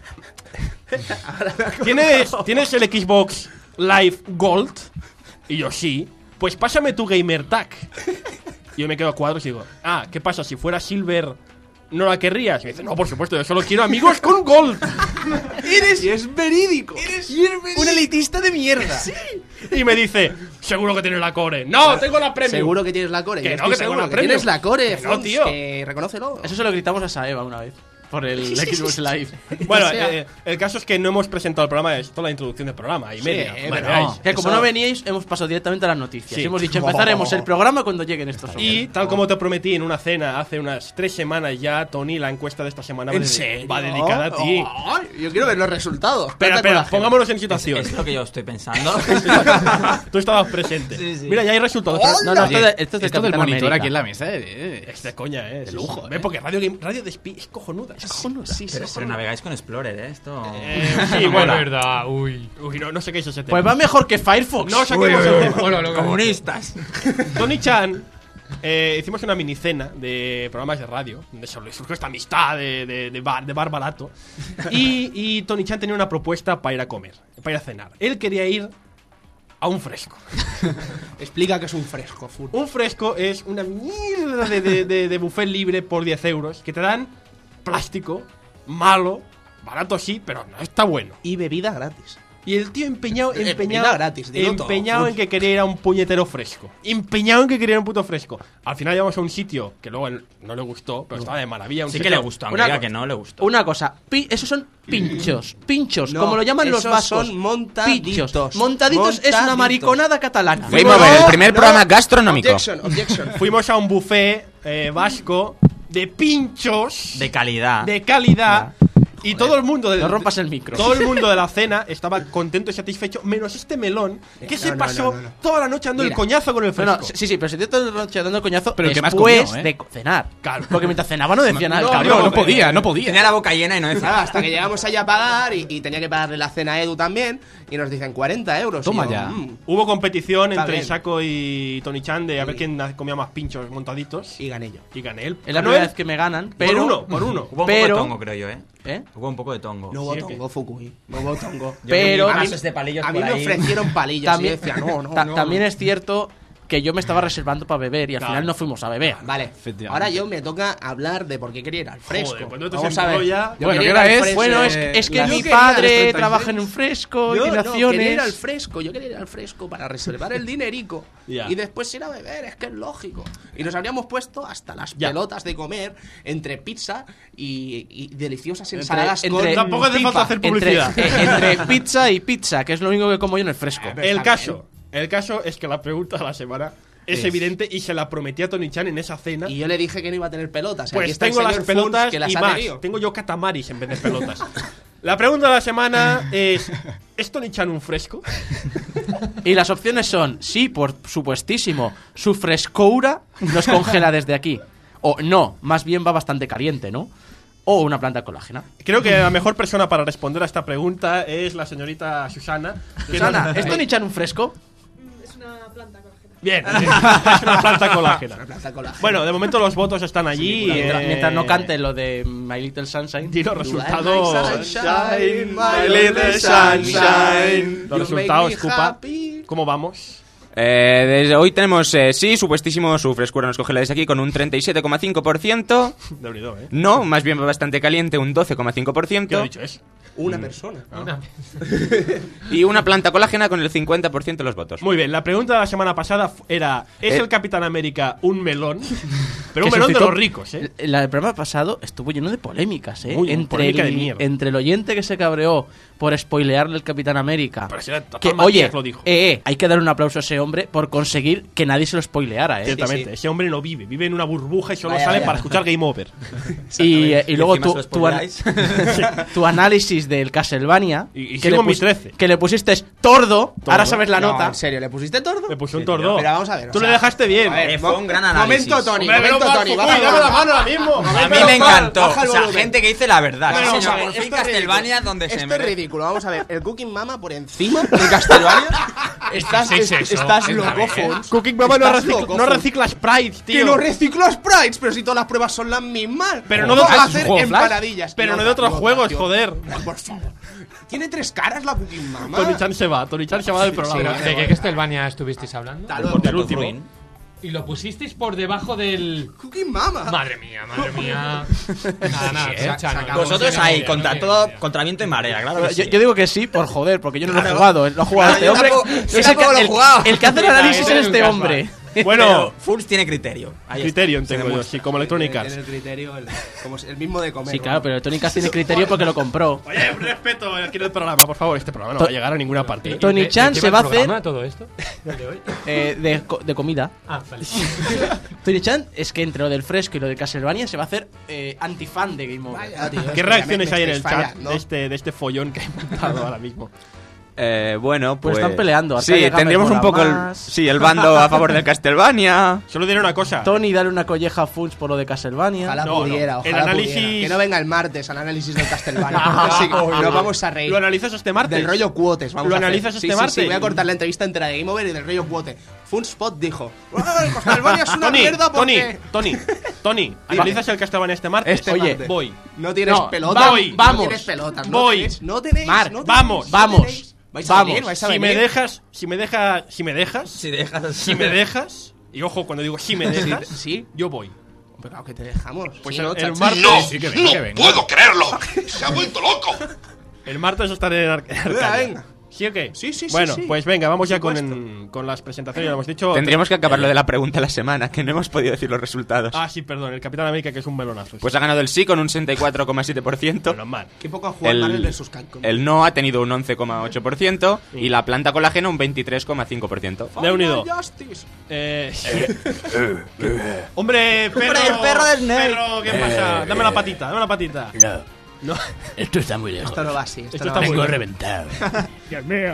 ¿tienes el Xbox Live Gold? Y yo, sí. Pues pásame tu Gamer Tag. Y yo me quedo a cuadros y digo, ¿qué pasa? Si fuera Silver, ¿no la querrías? Y me dice, no, por supuesto, yo solo quiero amigos con Gold. Y es verídico. Eres un elitista de mierda. Sí. Y me dice, seguro que tienes la Core. No, tengo la Premium. Seguro que tienes la Core. Que Yo no, estoy que tengo seguro la que Premium. tienes la Core. Que no, Fons, tío. Que reconócelo. Eso se lo gritamos a Saeva una vez. Por el Xbox Live. Bueno, O sea- el caso es que no hemos presentado el programa, es toda la introducción del programa y media. pero veáis. Que como Eso- no veníais, hemos pasado directamente a las noticias. Sí. Y hemos dicho, empezaremos el programa cuando lleguen estos hombres. Y tal como te prometí en una cena hace unas 3 semanas ya, Tony, la encuesta de esta semana ¿En serio? va dedicada a ti. Ay, yo quiero ver los resultados. Espera, pongámonos en situación. Es lo que yo estoy pensando. Tú estabas presente. Sí. Mira, ya hay resultados. No, esto, Oye, esto es de esto del Capitán monitor América. aquí en la mesa, Es de coña, de lujo. Porque Radio Despí es cojonuda. Es cojonuda. Sí, Pero navegáis con Explorer, Esto... Sí, bueno. verdad, uy. Uy, no sé qué es ese tema. Pues va mejor que Firefox. No saquemos el tema. Comunistas. Tony Chan, hicimos una minicena de programas de radio, donde surgió esta amistad de bar barato. Y Tony Chan tenía una propuesta para ir a comer, para ir a cenar. Él quería ir a un fresco. Explica que es un fresco, Fun. Un fresco es una mierda de buffet libre por 10 euros que te dan plástico, malo, barato sí, pero no está bueno. Y bebida gratis. Y el tío empeñado gratis, dilo todo. empeñado en que quería ir a un puñetero fresco. Empeñado en que quería ir a un puto fresco. Al final íbamos a un sitio que luego no le gustó, pero estaba de maravilla. Sí que le gustó, aunque diga que no le gustó. Una cosa, esos son pinchos, No, como lo llaman los esos vascos. son montaditos. Pinchos. Montaditos es una mariconada catalana. Game Over, el primer programa gastronómico. Objection. Fuimos a un buffet vasco de pinchos De calidad. de calidad. Y todo el mundo No rompas el micro. Todo el mundo de la cena estaba contento y satisfecho, menos este melón que se pasó toda la noche dando el coñazo con el fresco. No, sí, pero se dio toda la noche dando el coñazo Pero que más después comió, ¿eh? de cenar. Claro, porque mientras cenaba no decía nada el cabrón. No podía. Tenía la boca llena y no decía Nada, hasta que llegamos allá a pagar y tenía que pagarle la cena a Edu también. Y nos dicen 40 euros. Toma Y yo, ya. Hubo competición Está entre bien. Isako y Tony Chan de a ver quién comía más pinchos montaditos. Y gané yo. Y gané él. Es la Ganó primera él vez que me ganan, pero por uno. Hubo un poco Pero- de tongo, creo yo, ¿Eh? Hubo un poco de tongo. No hubo Sí, tongo, Fukui. No hubo tongo. Pero a mí de palillos A mí por me ahí. ofrecieron palillos. también, Y yo decía, no. también es cierto que yo me estaba reservando para beber y al Claro. final no fuimos a beber. Vale, Efectivamente. ahora yo me toca hablar de por qué quería ir al fresco. Joder, pues no te Vamos a ver. enrolla. Yo Bueno, quería ¿qué ir hora al es? fresco. Bueno, es que Yo mi quería ir a padre los 36. trabaja en un fresco y Yo tiene no, acciones. quería ir al fresco, yo quería ir al fresco para reservar el dinerico Ya. y después ir a beber, es que es lógico. Y nos habríamos puesto hasta las Ya. pelotas de comer entre pizza y deliciosas ensaladas entre- con Tampoco hace falta hacer publicidad. Entre pizza y pizza, que es lo único que como yo en el fresco. El caso es que la pregunta de la semana es evidente y se la prometí a Tony Chan en esa cena. Y yo le dije que no iba a tener pelotas. Aquí Pues está el tengo las señor pelotas Funs, que las y ha más. tenido. Tengo yo catamaris en vez de pelotas. La pregunta de la semana es Tony Chan un fresco? Y las opciones son, sí, por supuestísimo, su frescura nos congela desde aquí. O no, más bien va bastante caliente, ¿no? O una planta colágena. Creo que la mejor persona para responder a esta pregunta es la señorita Susana. que Susana, nos- ¿es Tony Chan un fresco? Es una planta colágena. Bien, es una planta colágena. Una planta colágena. Bueno, de momento los votos están allí. Mientras no cante lo de My Little Sunshine. Y los resultados. Sunshine, my little sunshine. Los You resultados, make me Cupa. happy. ¿Cómo vamos? Desde hoy tenemos, sí, supuestísimo, su frescura nos congela desde aquí con un 37,5%. De unido, ¿eh? No, más bien bastante caliente, un ¿Qué ha 12,5%. dicho eso? Una persona. Y una planta colágena con el 50% de los votos. Muy bien, la pregunta de la semana pasada era: ¿es Eh. el Capitán América un melón? Pero un Que melón de suscitó- los ricos, ¿eh? El programa pasado estuvo lleno de polémicas, ¿eh? Uy, polémica de mierda. entre el oyente que se cabreó por spoilearle el Capitán América. Pero si era Que, Matías oye, lo dijo. hay que dar un aplauso a ese hombre por conseguir que nadie se lo spoileara, ¿eh? Ciertamente, ese hombre no vive en una burbuja y solo Vaya, sale vaya. para escuchar Game Over. Y luego encima se lo spoileáis. tu análisis del Castlevania, Y que, sigo le mi 13. que le pusiste tordo, ahora sabes la No, nota. en serio, ¿le pusiste tordo? Me puso un tordo. Pero vamos a ver. o Tú sea, le dejaste bien. a ver, Fue un gran análisis. Momento, Tony. Hombre, Momento, menos mal, Tony. Fukui, baja dame la el mano ahora mismo. A mí Pero me encantó. baja el O sea, volumen. gente que dice la verdad. Vamos Sí, a señor, ver, por fin esto es Castlevania ridículo. donde se Esto es merece. ridículo. Vamos a ver, el Cooking Mama por encima de Castlevania. Estás loco, Fons. Cooking Mama no Estás recicla, loco, no Fons. recicla sprites, tío. Que no recicla sprites, pero si todas las pruebas son las mismas. Pero no de vas a otros hacer juegos, Flash. empanadillas. Pero no de Idiota, otros juegos, tío. joder. Por favor. Tiene 3 caras la Cooking Mama. Tony Chan se va del programa. ¿De qué Castlevania estuvisteis hablando? Hasta luego. El último. Y lo pusisteis por debajo del... Cooking Mama. Madre mía. Nada, Vosotros ahí, contra viento y marea, claro que sí. Yo digo que sí por joder, porque yo no lo he jugado, lo ha jugado este yo hombre. tampoco- Es yo el tampoco que- lo he el- jugado. El que hace el análisis Eres es un este casual. hombre. Bueno, Fulls tiene criterio. Ahí criterio está. tengo yo, sí, como Electronic Arts. Tiene el criterio, como el mismo de comer. Sí, claro, pero Tony Caz tiene criterio porque lo compró. Oye, un respeto aquí en el programa, por favor. Este programa no va a llegar a ninguna parte. Tony Chan se va a hacer todo esto? de comida. Ah, vale. Tony Chan es que entre lo del fresco y lo de Castlevania se va a hacer antifan de Game Over. Vaya, tío, ¿Qué es que reacciones me hay en el estáis chat fallando. de este follón que he montado ahora mismo? Bueno, Pues pues... están peleando, Sí, Arcadia tendríamos un Gamer poco mola más. el bando a favor del Castlevania. Solo diré una cosa. Tony, dale una colleja a Funs por lo de Castlevania. Ojalá No, pudiera, no. ojalá El análisis- pudiera. Que no venga el martes al análisis del Castlevania. Sí, obvio. nos vamos a reír. ¿Lo analizas este martes? Del rollo cuotes, vamos ¿Lo a hacer. analizas este Sí, martes? Sí, voy a cortar la entrevista entera de Game Over y del rollo cuote. Funspot dijo: "Ah, el Castlevania es una Tony, mierda porque... Tony, Tony, ¿analizas el Castlevania este martes? Oye, voy. No tienes pelota. Voy. No tienes pelota. Voy. No tenéis. Marc, no tenéis, vamos. no tenéis. ¿Vais a venir? ¿Vais a Si me venir? dejas, y ojo, cuando digo si me dejas, Sí. yo voy. Pero claro que te dejamos. Pues Sí, el chachi. martes. ¡No! Sí, ¡No puedo creerlo! ¡Se ha vuelto loco! El martes estaré en Arcadia. Venga. ¿Sí o qué? Sí. Bueno, sí. pues venga, vamos ya Por con las presentaciones. Ya lo hemos dicho. Tendríamos que acabar lo de la pregunta de la semana, que no hemos podido decir los resultados. Ah, sí, perdón. El Capitán América, que es un melonazo. Pues ha ganado el sí con un 64,7%. Menos mal. Qué poco ha jugado El- Marvel vs. Capcom. El no ha tenido un 11,8% y la planta colágeno un 23,5%. De unido. Justice. Hombre, perro. el perro de Snake. Perro, ¿qué pasa? Dame la patita. No. Esto está muy lejos. Esto no va así. Esto no está va muy Tengo bien. reventado. Dios mío.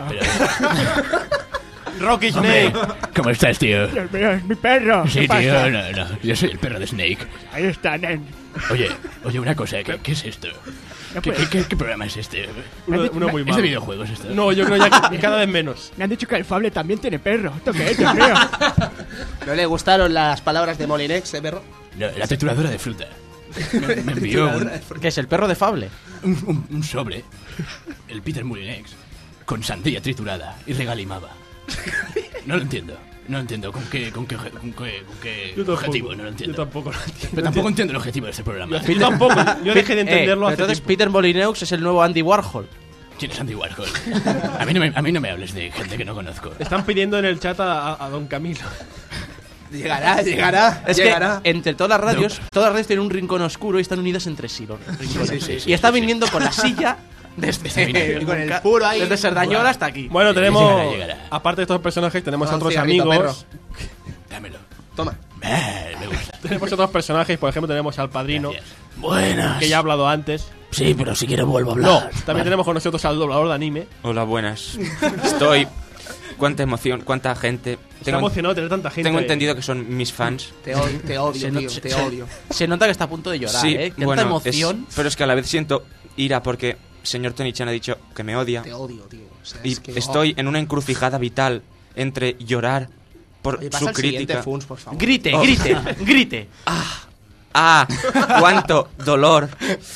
Rocky Snake. ¿Cómo estás, tío? Dios mío, es mi perro. Sí, ¿Qué pasa? tío, no. Yo soy el perro de Snake. Ahí está, nen. Oye, una cosa, ¿qué es esto? No ¿Qué, puedo. qué programa es este? Uno muy ¿Es malo. de videojuegos esto? No, yo creo ya que cada vez menos. Me han dicho que el Fable también tiene perro. ¿Esto qué es, Dios mío? ¿No le gustaron las palabras de Molinex, perro? No, la trituradora de fruta. Me envió ¿Qué es el perro de Fable? un sobre. El Peter Molinex. Con sandía triturada y regalimaba. No lo entiendo. ¿Con qué objetivo? No lo entiendo. Yo tampoco lo entiendo. Pero tampoco entiendo el objetivo de este programa. Yo tampoco. Yo dejé de entenderlo hace Entonces tiempo. Peter Molyneux es el nuevo Andy Warhol. ¿Quién es Andy Warhol? A mí no me hables de gente que no conozco. Están pidiendo en el chat a Don Camilo. Llegará. Es llegará. que entre todas las radios tienen un rincón oscuro y están unidas entre sí. Los rincones. Sí, y está viniendo con la silla desde con el puro ahí. desde Serdañola hasta aquí. Bueno, tenemos. Llegará. Aparte de estos personajes, tenemos Ah, otros cigarrito, amigos. Dámelo. Toma. Me gusta. Tenemos otros personajes. Por ejemplo, tenemos al padrino, Gracias. Buenas. que ya ha hablado antes. Sí, pero si quiero vuelvo a No, hablar. también tenemos con nosotros al doblador de anime. Hola, buenas. Estoy... Cuánta emoción, cuánta gente. Está emocionado tener tanta gente. Tengo entendido que son mis fans. Te odio, tío. Te odio. Se nota que está a punto de llorar, Sí, Tanta bueno, emoción. pero es que a la vez siento ira porque señor Tony-chan ha dicho que me odia. Te odio, tío. O sea, Y es que- estoy en una encrucijada vital entre llorar por Oye, pasa su al siguiente, crítica. Funs, por favor. Grite, Oh. grite. ¡Ah! ¡Cuánto dolor!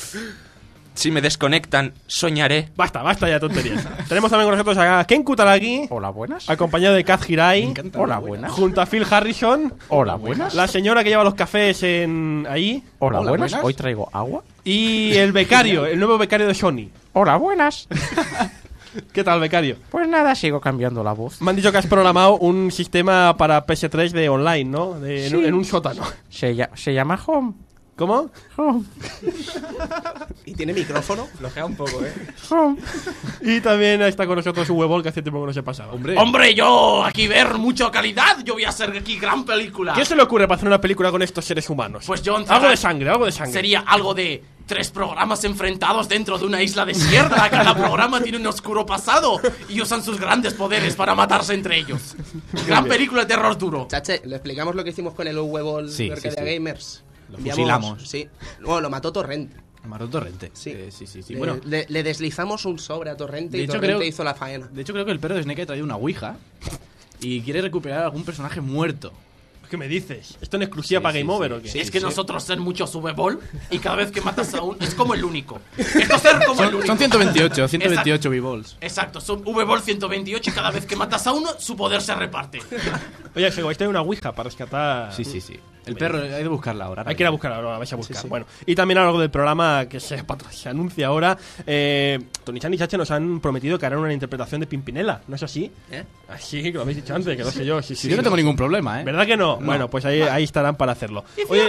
Si me desconectan, soñaré. Basta ya tonterías. Tenemos también con nosotros a Ken Kutaragi, Hola, buenas. acompañado de Kaz Hirai, Hola, buenas. junto a Phil Harrison, Hola, buenas. la señora que lleva los cafés ahí, Hola, buenas. Hoy traigo agua. y el becario, el nuevo becario de Sony. Hola, buenas. ¿Qué tal, becario? Pues nada, sigo cambiando la voz. Me han dicho que has programado un sistema para PS3 de online, ¿no? En un sótano. Se llama Home. ¿Cómo? Home. ¿Y tiene micrófono? Flojea un poco, Home. Y también está con nosotros Huevol, que hace tiempo que no se pasaba. Hombre, yo aquí ver mucha calidad. Yo voy a hacer aquí gran película. ¿Qué se le ocurre para hacer una película con estos seres humanos? Pues yo algo de sangre. Sería algo de 3 programas enfrentados dentro de una isla desierta. Cada programa tiene un oscuro pasado y usan sus grandes poderes para matarse entre ellos. Gran película de terror duro. Chache, ¿le explicamos lo que hicimos con el huevo Sí, de sí. Gamers? Lo Enviamos- fusilamos. Sí. Bueno, lo mató Torrente. Mató Torrente. Sí. Sí. Le, Bueno, le deslizamos un sobre a Torrente de y hecho, Torrente creo- hizo la faena. de hecho creo que el perro de Snake ha traído una ouija y quiere recuperar algún personaje muerto. ¿Qué me dices? ¿Esto en exclusiva para Game Over o qué? Es que nosotros ser muchos V-Ball y cada vez que matas a un... Es como el único. Esto ser como el único. Son 128 B-Balls. Exacto, son V-Ball 128 y cada vez que matas a uno, su poder se reparte. Oye, Sego, este hay una ouija para rescatar... Sí. El perro, hay de buscarla ahora. Hay que ir a buscarla, ahora la vais a buscar. Sí. Bueno, y también algo del programa que se anuncia ahora. Tony-chan y Chache nos han prometido que harán una interpretación de Pimpinela, ¿no es así? Así, que lo habéis dicho antes, que no sé yo. Sí, Yo no tengo ningún problema, ¿eh? ¿Verdad que no? Bueno, pues ahí estarán para hacerlo. Oye,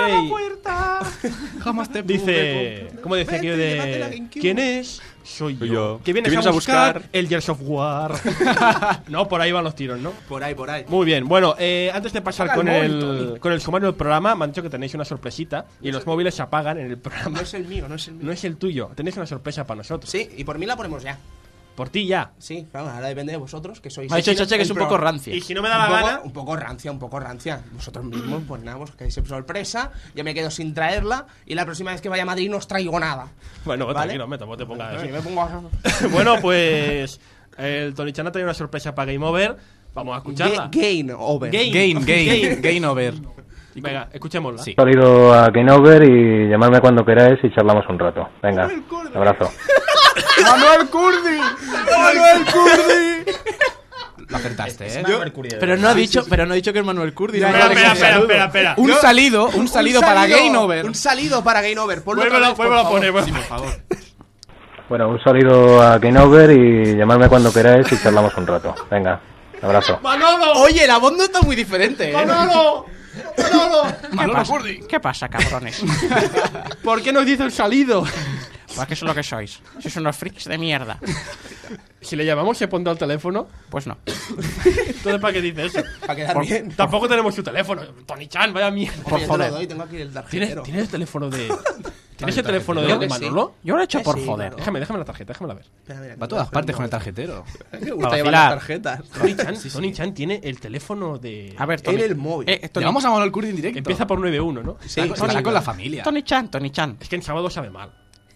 Jamás te dice... ¿Cómo decía aquello de... ¿Quién es? Soy yo. ¿Qué vienes, ¿Qué vienes a a buscar? buscar? El Gears of War. No, por ahí van los tiros, ¿no? Por ahí. Muy bien, bueno, antes de pasar Saca con el el, móvil, Tony. con el sumario del programa, me han dicho que tenéis una sorpresita y los móviles se apagan en el programa. No es el mío. No es el tuyo, tenéis una sorpresa para nosotros. Sí, y por mí la ponemos ya. Por ti ya. Sí, claro, ahora depende de vosotros, que sois... Me ha dicho Chache que es el un poco programa. rancia. Y si no me da la gana... Un poco rancia. Vosotros mismos, pues nada, vos quedáis en sorpresa, yo me quedo sin traerla y la próxima vez que vaya a Madrid no os traigo nada. Bueno, ¿Vale? tranquilo, tampoco te pongas así. Me pongo... Bueno, pues el Tony-chan ha traído una sorpresa para Game Over. Vamos a escucharla. Game over. Game over. Venga, escuchémosla. Sí. Salido a Game Over y llamadme cuando queráis y charlamos un rato. Venga, abrazo. ¡Manuel Curdi! ¡Manuel Curdi! Lo acertaste, ¿eh? Pero no ha dicho que es Manuel Curdi. Espera. Un salido para Game Over. Un salido para Game Over. Ponlo Vuélvelo otra vez, a por poner, favor. sí, por favor. Bueno, un saludo a Game Over y llamadme cuando queráis y charlamos un rato. Venga, abrazo. ¡Manolo! Oye, la voz no está muy diferente, ¿eh? ¡Manolo! Manolo Curdi. ¿Qué pasa, cabrones? ¿Por qué nos dice el salido? ¿Para qué es lo que sois? Sois unos freaks de mierda. Si le llamamos, ¿se pondrá al teléfono? Pues no. Entonces, ¿para qué dice eso? Para quedar bien. Tampoco tenemos su teléfono. Tony-chan, vaya mierda. Por favor. Tengo aquí el tarjetero. ¿Tienes el teléfono de... ¿Tienes el teléfono Creo de que sí. Manolo? Yo lo he hecho por Sí, joder. claro. Déjame la tarjeta, déjamela ver. Espera, Va a todas partes con el tarjetero. Me gusta llevar las tarjetas. Tony-chan tiene el teléfono de... A ver, En Tony. el móvil. Tony, Vamos a Manuel Curdi en directo. Empieza por 91, ¿no? Sí, Estará con la familia. Tony-chan. Es que en sábado sabe mal.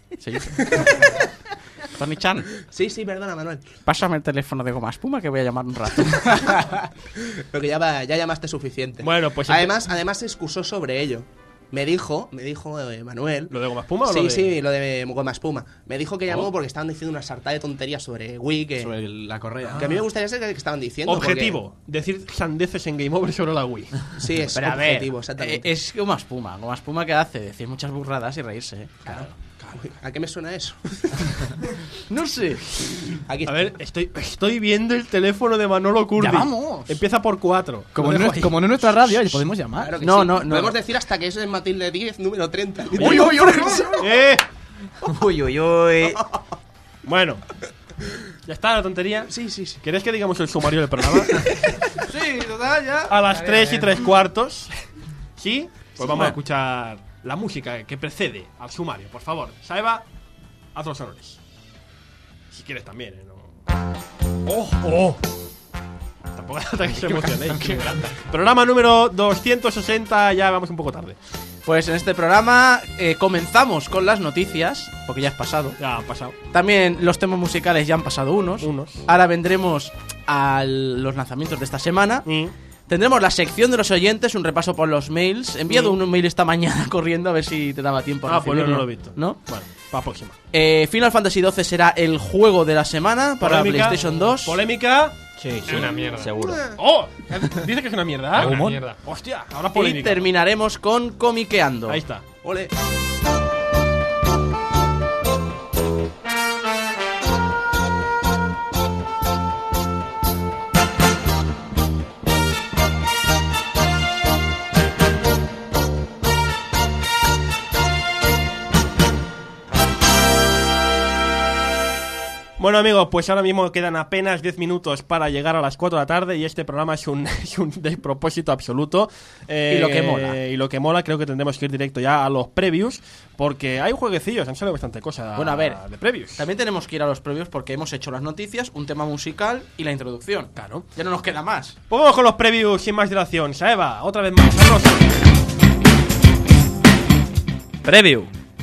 Tony-chan, sí, perdona, Manuel. pásame el teléfono de goma espuma que voy a llamar un rato. Pero que ya llamaste suficiente. Bueno, pues... Además se excusó sobre ello. Me dijo Manuel. ¿Lo de goma espuma o Sí, lo de...? sí, lo de goma espuma. Me dijo que llamó porque estaban diciendo una sarta de tonterías sobre Wii que, Sobre la correa. que a mí me gustaría saber qué estaban diciendo. Objetivo, decir sandeces en Game Over sobre la Wii. porque- Sí, es Pero a ver, objetivo, exactamente. es goma espuma. Goma espuma que hace decir muchas burradas y reírse, ¿eh? Claro. ¿A qué me suena eso? No sé. Aquí A ver, estoy viendo el teléfono de Manolo Curdi. ¡Ya vamos! Empieza por 4. Como no es nuestra radio, podemos llamar. Claro que No, sí. no. Podemos decir hasta que es en Matilde 10, número 30. ¡Uy! Uy. Bueno, ¿ya está la tontería? Sí. ¿Queréis que digamos el sumario del programa? Sí, total, ya. A las 3 y 3/4. ¿Sí? Pues vamos a bueno. escuchar la música que precede al sumario, por favor. Saeva, haz los honores. Si quieres también, ¿eh? No... ¡Oh! Tampoco hace que se emocionéis. Programa número 260, ya vamos un poco tarde. Pues en este programa comenzamos con las noticias, porque ya has pasado. Ya han pasado. También los temas musicales ya han pasado unos. Ahora vendremos a los lanzamientos de esta semana. Tendremos la sección de los oyentes, un repaso por los mails. He enviado un mail esta mañana corriendo a ver si te daba tiempo a Pues no recibirlo. lo he visto. ¿No? Bueno, para la próxima. Final Fantasy XII será el juego de la semana para Polémica. PlayStation 2. ¿Polémica? Sí, Es una mierda. seguro. ¡Oh! Dice que es una mierda. Es una mierda. Hostia, ahora Y polémica. terminaremos con Comiqueando. Ahí está. Ole. Bueno amigos, pues ahora mismo quedan apenas 10 minutos para llegar a las 4 de la tarde y este programa es un despropósito absoluto. Y lo que mola. Y lo que mola, creo que tendremos que ir directo ya a los previews, porque hay jueguecillos, han salido bastante cosa Bueno, a ver, de previews. También tenemos que ir a los previews porque hemos hecho las noticias, un tema musical y la introducción. Claro. Ya no nos queda más. Pues vamos con los previews sin más dilación. Saeva, otra vez más. ¡Vámonos! Preview.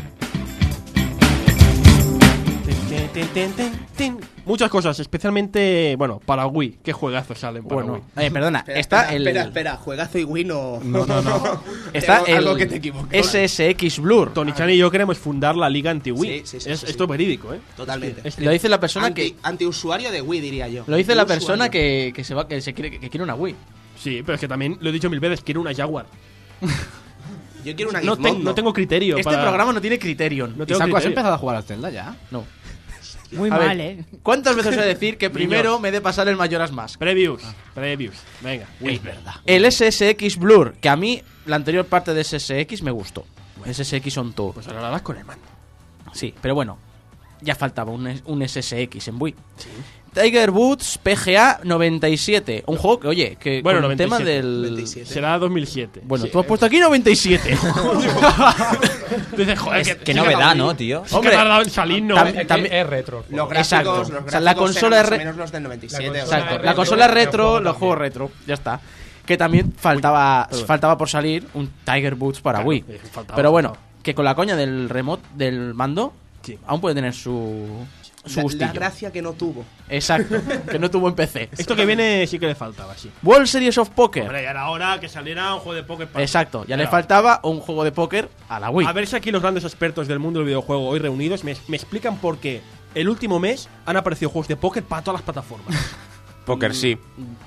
Muchas cosas, especialmente, bueno, para Wii. ¿Qué juegazos salen para Bueno, Wii? perdona, está el... Espera, juegazo y Wii no. Está Algo que te el equivocas. SSX Blur. Tony-chan y yo queremos fundar la liga anti-Wii. Sí. Esto es verídico, ¿eh? Totalmente. Lo dice la persona Antiusuario de Wii, diría yo. Lo dice la Antiusuario. persona que quiere una Wii. Sí, pero es que también lo he dicho 1000 veces, quiero una Jaguar. Yo quiero una No, Gizmondo. no tengo criterio. Este programa no tiene Criterion. No ¿Y tengo Saco, has criterio. empezado a jugar al Zelda ya? No. Muy A mal, ver, ¿cuántas veces he de decir que primero me he de pasar el Majora's Mask? Previews. Venga. Es verdad. El SSX Blur, que a mí la anterior parte de SSX me gustó. SSX on todo. Pues ahora la das con el mando. Sí, pero bueno, ya faltaba un SSX en Wii. Tiger Woods PGA 97. Un juego que, oye, que Bueno, con el 97. tema del... 97. Será 2007. Bueno, Sí. tú has puesto aquí 97. Dices, joder, Qué novedad, ¿no, tío? Hombre, Hombre, que tardado en salir, ¿no? Es retro. Los Exacto. gráficos, O sea, la consola eran más es o menos los del 97. Exacto. o sea, La consola es retro, los juegos retro. Ya está. Que también faltaba por salir un Tiger Woods para Wii. faltaba, Pero bueno, que con la coña del remote del mando, Sí. aún puede tener su su gustillo. La gracia que no tuvo. Exacto, que no tuvo en PC. Esto que viene sí que le faltaba, sí. World Series of Poker. Hombre, ya era hora que saliera un juego de póker para... Exacto, ya le faltaba un juego de póker a la Wii. A ver si aquí los grandes expertos del mundo del videojuego hoy reunidos me explican por qué el último mes han aparecido juegos de póker para todas las plataformas. Póker sí.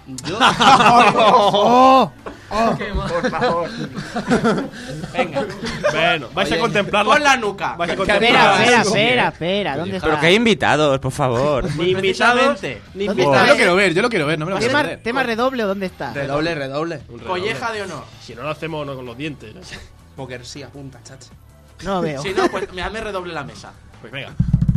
Por favor. Venga. Bueno, vais a contemplarlo. Con la nuca. Vais a contemplarlo. Espera, ¿dónde está? Pero que hay invitados, por favor. Ni invitados, ni ¿Dónde invitados. está? Yo lo quiero ver, no me lo vas a perder. ¿Tema redoble o dónde está? Redoble. Colleja de honor. Si no lo hacemos no con los dientes. Póker sí, apunta, chacha. No lo veo. Si no, pues me redoble la mesa. Pues venga.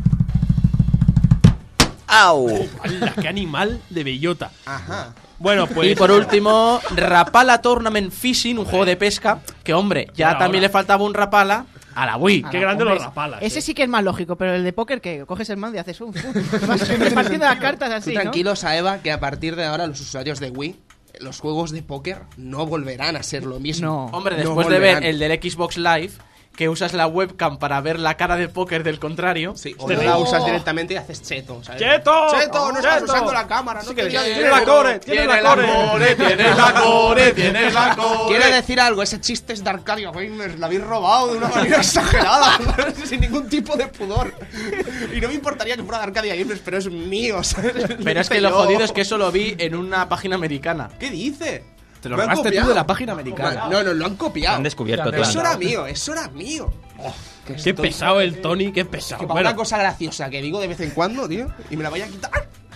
¡Au! ¡Hala, qué animal de bellota! Ajá. Bueno, pues... Y por último, Rapala Tournament Fishing, un juego de pesca. Que hombre, ya Ahora. también le faltaba un Rapala a la Wii. Qué grande Hombre, los rapalas. Ese sí que es más lógico, pero el de póker que coges el mando y haces vas repartiendo las cartas así, Tú ¿no? tranquilo, Saeva, que a partir de ahora los usuarios de Wii, los juegos de póker no volverán a ser lo mismo. No. Hombre, No después de ver volverán. el del Xbox Live, que usas la webcam para ver la cara de póker del contrario. Sí, o no la usas directamente y haces cheto, ¿sabes? ¡Cheto! ¡Cheto! No estás ¡Cheto! usando la cámara, no Sí que quería tiene dinero. la core, tiene la core. tienes la core, tienes la core. Quiero decir algo, ese chiste es de Arcadia Gamers, lo habéis robado de una manera exagerada, sin ningún tipo de pudor. Y no me importaría que fuera de Arcadia Gamers, pero es mío, ¿sabes? Pero es que lo jodido es que eso lo vi en una página americana. ¿Qué dice? Te lo Lo han robaste tú copiado. de la página americana. No, lo han copiado. Han descubierto Eso todo. era mío, eso era mío. Qué pesado el Tony, qué pesado. Que para una cosa graciosa que digo de vez en cuando, tío, y me la vaya a quitar.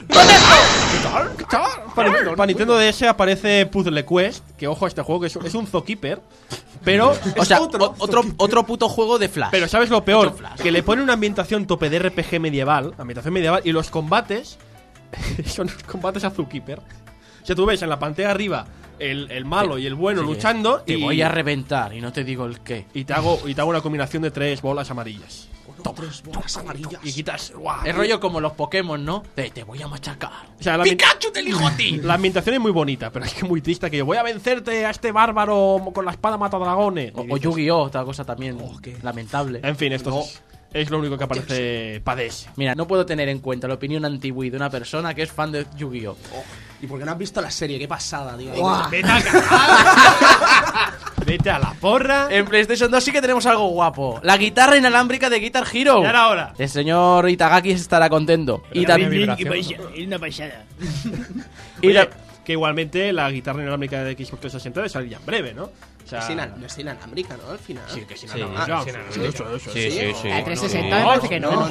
Para Nintendo DS aparece Puzzle Quest, que ojo a este juego, que es un Zookeeper, pero... O sea, otro puto juego de Flash. Pero ¿sabes lo peor? Que le pone una ambientación tope de RPG medieval, y los combates son combates a Zookeeper. O sea, tú ves en la pantalla arriba el malo y el bueno Sí, luchando te voy a reventar y no te digo el qué. y te hago una combinación de 3 bolas amarillas. Tres bolas amarillas. Y quitas... ¡guau! Es rollo como los Pokémon, ¿no? Te voy a machacar. O sea, ¡Pikachu, te elijo a ti! La ambientación es muy bonita, pero es que muy triste que yo voy a vencerte a este bárbaro con la espada matadragones. O Yu-Gi-Oh, otra cosa también lamentable. En fin, esto es lo único que aparece para DS. Mira, no puedo tener en cuenta la opinión anti-Wii de una persona que es fan de Yu-Gi-Oh. ¿Y por qué no has visto la serie? Qué pasada, tío. Vete a cagar. Vete a la porra. En PlayStation 2 sí que tenemos algo guapo. La guitarra inalámbrica de Guitar Hero. Ya era hora. El señor Itagaki estará contento. Y también... Una paisada. Oye, que igualmente la guitarra inalámbrica de Xbox 360 debe salir ya en breve, ¿no? O sea, no es inalámbrica, ¿no? Al final. Sí, que es Sí. inalámbrica. Sí. La 360 me parece que no.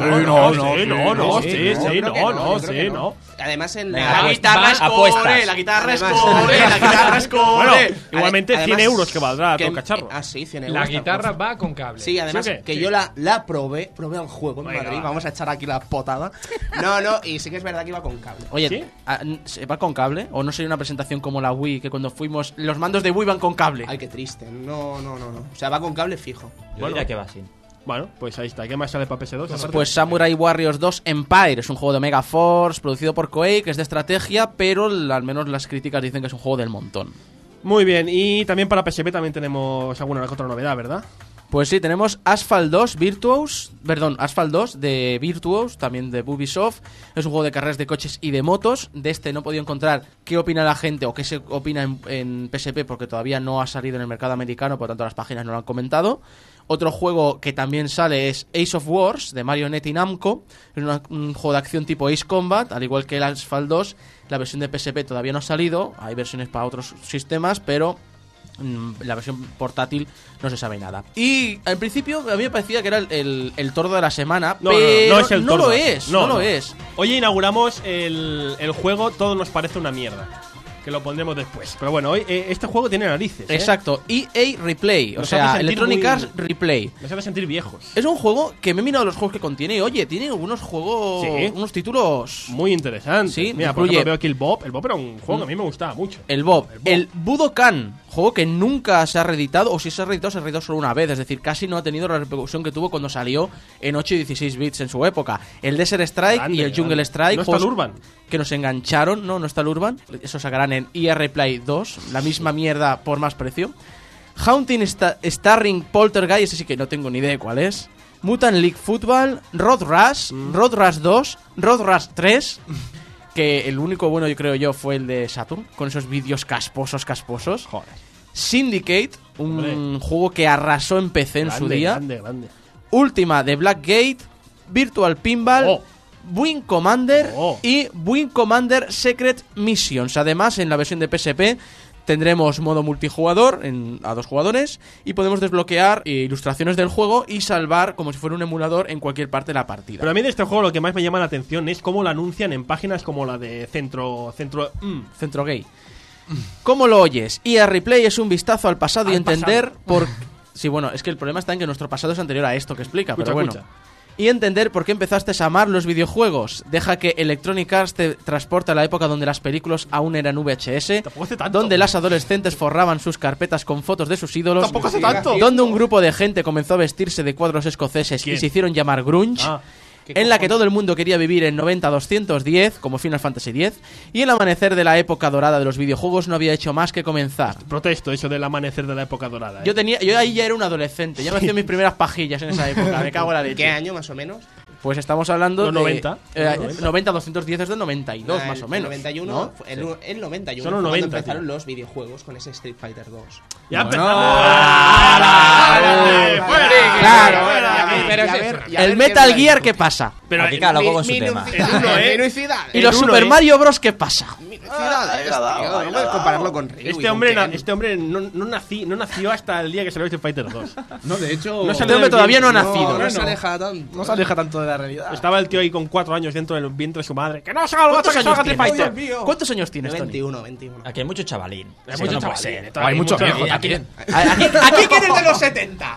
No. Además en La guitarra es core, la guitarra es core, la guitarra es core. Bueno, igualmente Además, 100 euros que valdrá que- todo cacharro. sí, 100 euros. La tal guitarra cual. va con cable. Sí, además ¿Sí o qué? que Sí. yo la probé al juego en Venga, Madrid. va. Vamos a echar aquí la potada. No, y sí que es verdad que iba con cable. Oye, ¿Sí? ¿se va con cable? ¿O no sería una presentación como la Wii, que cuando fuimos los mandos de Wii van con cable? Ay, qué triste. No. O sea, va con cable fijo. Yo diría que va sin. Bueno, pues ahí está. ¿Qué más sale para PS2? aparte? Pues Samurai Warriors 2 Empire es un juego de Omega Force producido por Koei, que es de estrategia, pero al menos las críticas dicen que es un juego del montón. Muy bien, y también para PSP también tenemos alguna otra novedad, ¿verdad? Pues sí, tenemos Asphalt 2 Asphalt 2 de Virtuos, también de Ubisoft. Es un juego de carreras de coches y de motos. De este no he podido encontrar qué opina la gente o qué se opina en PSP, porque todavía no ha salido en el mercado americano, por lo tanto las páginas no lo han comentado. Otro juego que también sale es Ace of Wars, de Marionette y Namco. Es un juego de acción tipo Ace Combat, al igual que el Asphalt 2. La versión de PSP todavía no ha salido, hay versiones para otros sistemas, pero la versión portátil no se sabe nada. Y al principio a mí me parecía que era el tordo de la semana, pero no es el tordo. no lo es. Hoy inauguramos el juego Todo nos parece una mierda, que lo pondremos después. Pero bueno, hoy este juego tiene narices, ¿eh? Exacto, EA Replay, o Nos hace sea, sentir Electronic muy- Arts Replay. Nos hace sentir viejos. Es un juego que me he mirado los juegos que contiene y oye, tiene algunos juegos, Sí. unos títulos Muy interesante. Sí, Mira, por incluye- ejemplo, veo aquí el Bob. El Bob era un juego que a mí me gustaba mucho. El Bob, el Budokan, juego que nunca se ha reeditado, o si se ha reeditado solo una vez, es decir, casi no ha tenido la repercusión que tuvo cuando salió en 8 y 16 bits en su época. El Desert Strike Grande, y el Jungle grande. Strike, No está el juegos Urban. que nos engancharon, no está el Urban, eso sacarán en EA Replay 2, la misma mierda por más precio. Haunting Starring Poltergeist, ese sí que no tengo ni idea de cuál es. Mutant League Football, Road Rush, Road Rush 2, Road Rush 3, que el único bueno yo creo yo fue el de Saturn, con esos vídeos casposos. Joder. Syndicate, un juego que arrasó en PC en su día. Grande. Última de Blackgate, Virtual Pinball, Wing Commander y Wing Commander Secret Missions. Además, en la versión de PSP tendremos modo multijugador a 2 jugadores y podemos desbloquear ilustraciones del juego y salvar como si fuera un emulador en cualquier parte de la partida. Pero a mí de este juego lo que más me llama la atención es cómo lo anuncian en páginas como la de Centro Gay. ¿Cómo lo oyes? EA Replay es un vistazo al pasado y entender por... Sí, bueno, es que el problema está en que nuestro pasado es anterior a esto que explica, pero bueno. Y entender por qué empezaste a amar los videojuegos. Deja que Electronic Arts te transporte a la época donde las películas aún eran VHS, donde las adolescentes forraban sus carpetas con fotos de sus ídolos, Tampoco hace tanto. donde un grupo de gente comenzó a vestirse de cuadros escoceses y se hicieron llamar grunge, en la que todo el mundo quería vivir en 90-210, como Final Fantasy X, y el amanecer de la época dorada de los videojuegos no había hecho más que comenzar. Protesto eso del amanecer de la época dorada. Yo ahí ya era un adolescente, ya me hacía mis primeras pajillas en esa época, me cago en la leche. ¿Qué año más o menos? Pues estamos hablando los 90. 90-210 es del 92, más o menos. 91, ¿no? el 91 son los 90, cuando empezaron tío. los videojuegos con ese Street Fighter 2. Ya empezamos. El Metal Gear, ¿qué pasa? Pero aquí cada loco con su tema. ¿Y los Super Mario Bros qué pasa? No puedes compararlo con Ryu. Este hombre no nació hasta el día que salió Street Fighter 2. No, de hecho... Este hombre todavía no ha nacido. No se aleja tanto de la realidad. Estaba el tío ahí con 4 años dentro del vientre de su madre. ¡Que no salga Street Fighter! ¿Cuántos años tienes, Tony? 21. Aquí hay mucho chavalín. Hay mucho chavalín. puede ser. Hay mucho viejo también. Aquí quién es de los 70.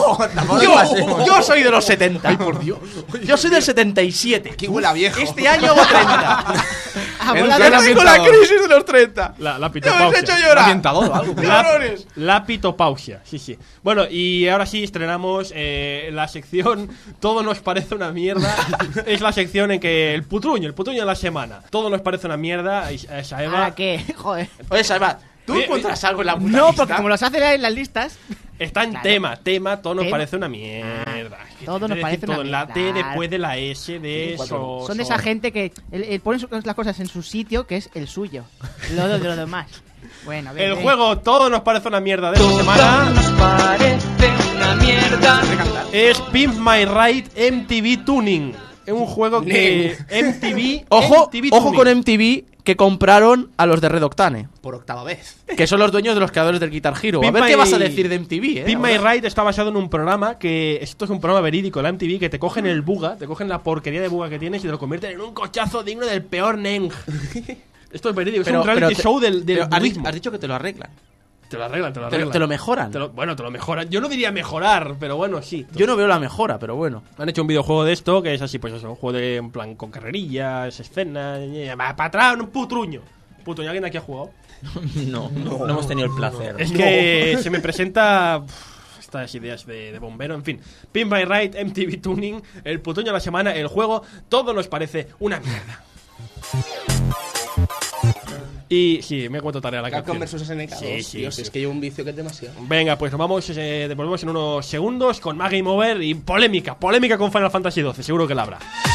Yo soy de los 70. Ay, por Dios. Yo soy del 77. Aquí huele a viejo. Este año hago 30. Yo tengo la crisis de los 30. La pitopausia. hecho llorar. Ambientador o algo. La pitopausia, sí. Bueno, y ahora sí estrenamos la sección Todo nos parece una mierda. Es la sección en que el putruño de la semana. Todo nos parece una mierda. Saeva. ¿A qué? Joder. Oye, Salvat, ¿tú encuentras algo en la puta No, lista? porque como los hace en las listas. Está en tema, todo nos parece una mierda. Todo nos parece una todo en la mierda. T después de la S de eso. Son de esa gente que ponen las cosas en su sitio, que es el suyo. Lo de los demás. Bueno, el juego Todo nos parece una mierda de esta semana. Nos parece una mierda. Es Pimp My Ride MTV Tuning. Es un juego que MTV. Ojo Tuning. con MTV, que compraron a los de Red Octane, Por 8ª vez. que son los dueños de los creadores del Guitar Hero. Pimp A ver My- qué vas a decir de MTV, Pimp My Ride está basado en un programa que... Esto es un programa verídico, la MTV, que te cogen el buga, te cogen la porquería de buga que tienes y te lo convierten en un cochazo digno del peor Neng. Esto es verídico, es un reality show del budismo. Has dicho que te lo arreglan. Te lo arreglan. Te lo mejoran. Te lo mejoran. Yo no diría mejorar, pero bueno, sí. Yo no veo la mejora, pero bueno. Han hecho un videojuego de esto que es así, pues eso, un juego de, en plan con carrerillas, escenas, para atrás, un putruño. Putuño, ¿alguien aquí ha jugado? No hemos tenido el placer. Es que se me presenta estas ideas de bombero, en fin. Pimp My Ride, MTV Tuning, el putuño de la semana, el juego, todo nos parece una mierda. Y sí, me cuento tarea la Capcom canción. vs SNK 2. Sí, Dios, sí. es que llevo un vicio que es demasiado. Venga, pues nos vamos, devolvemos en unos segundos con más Game Over y polémica con Final Fantasy XII, seguro que la habrá.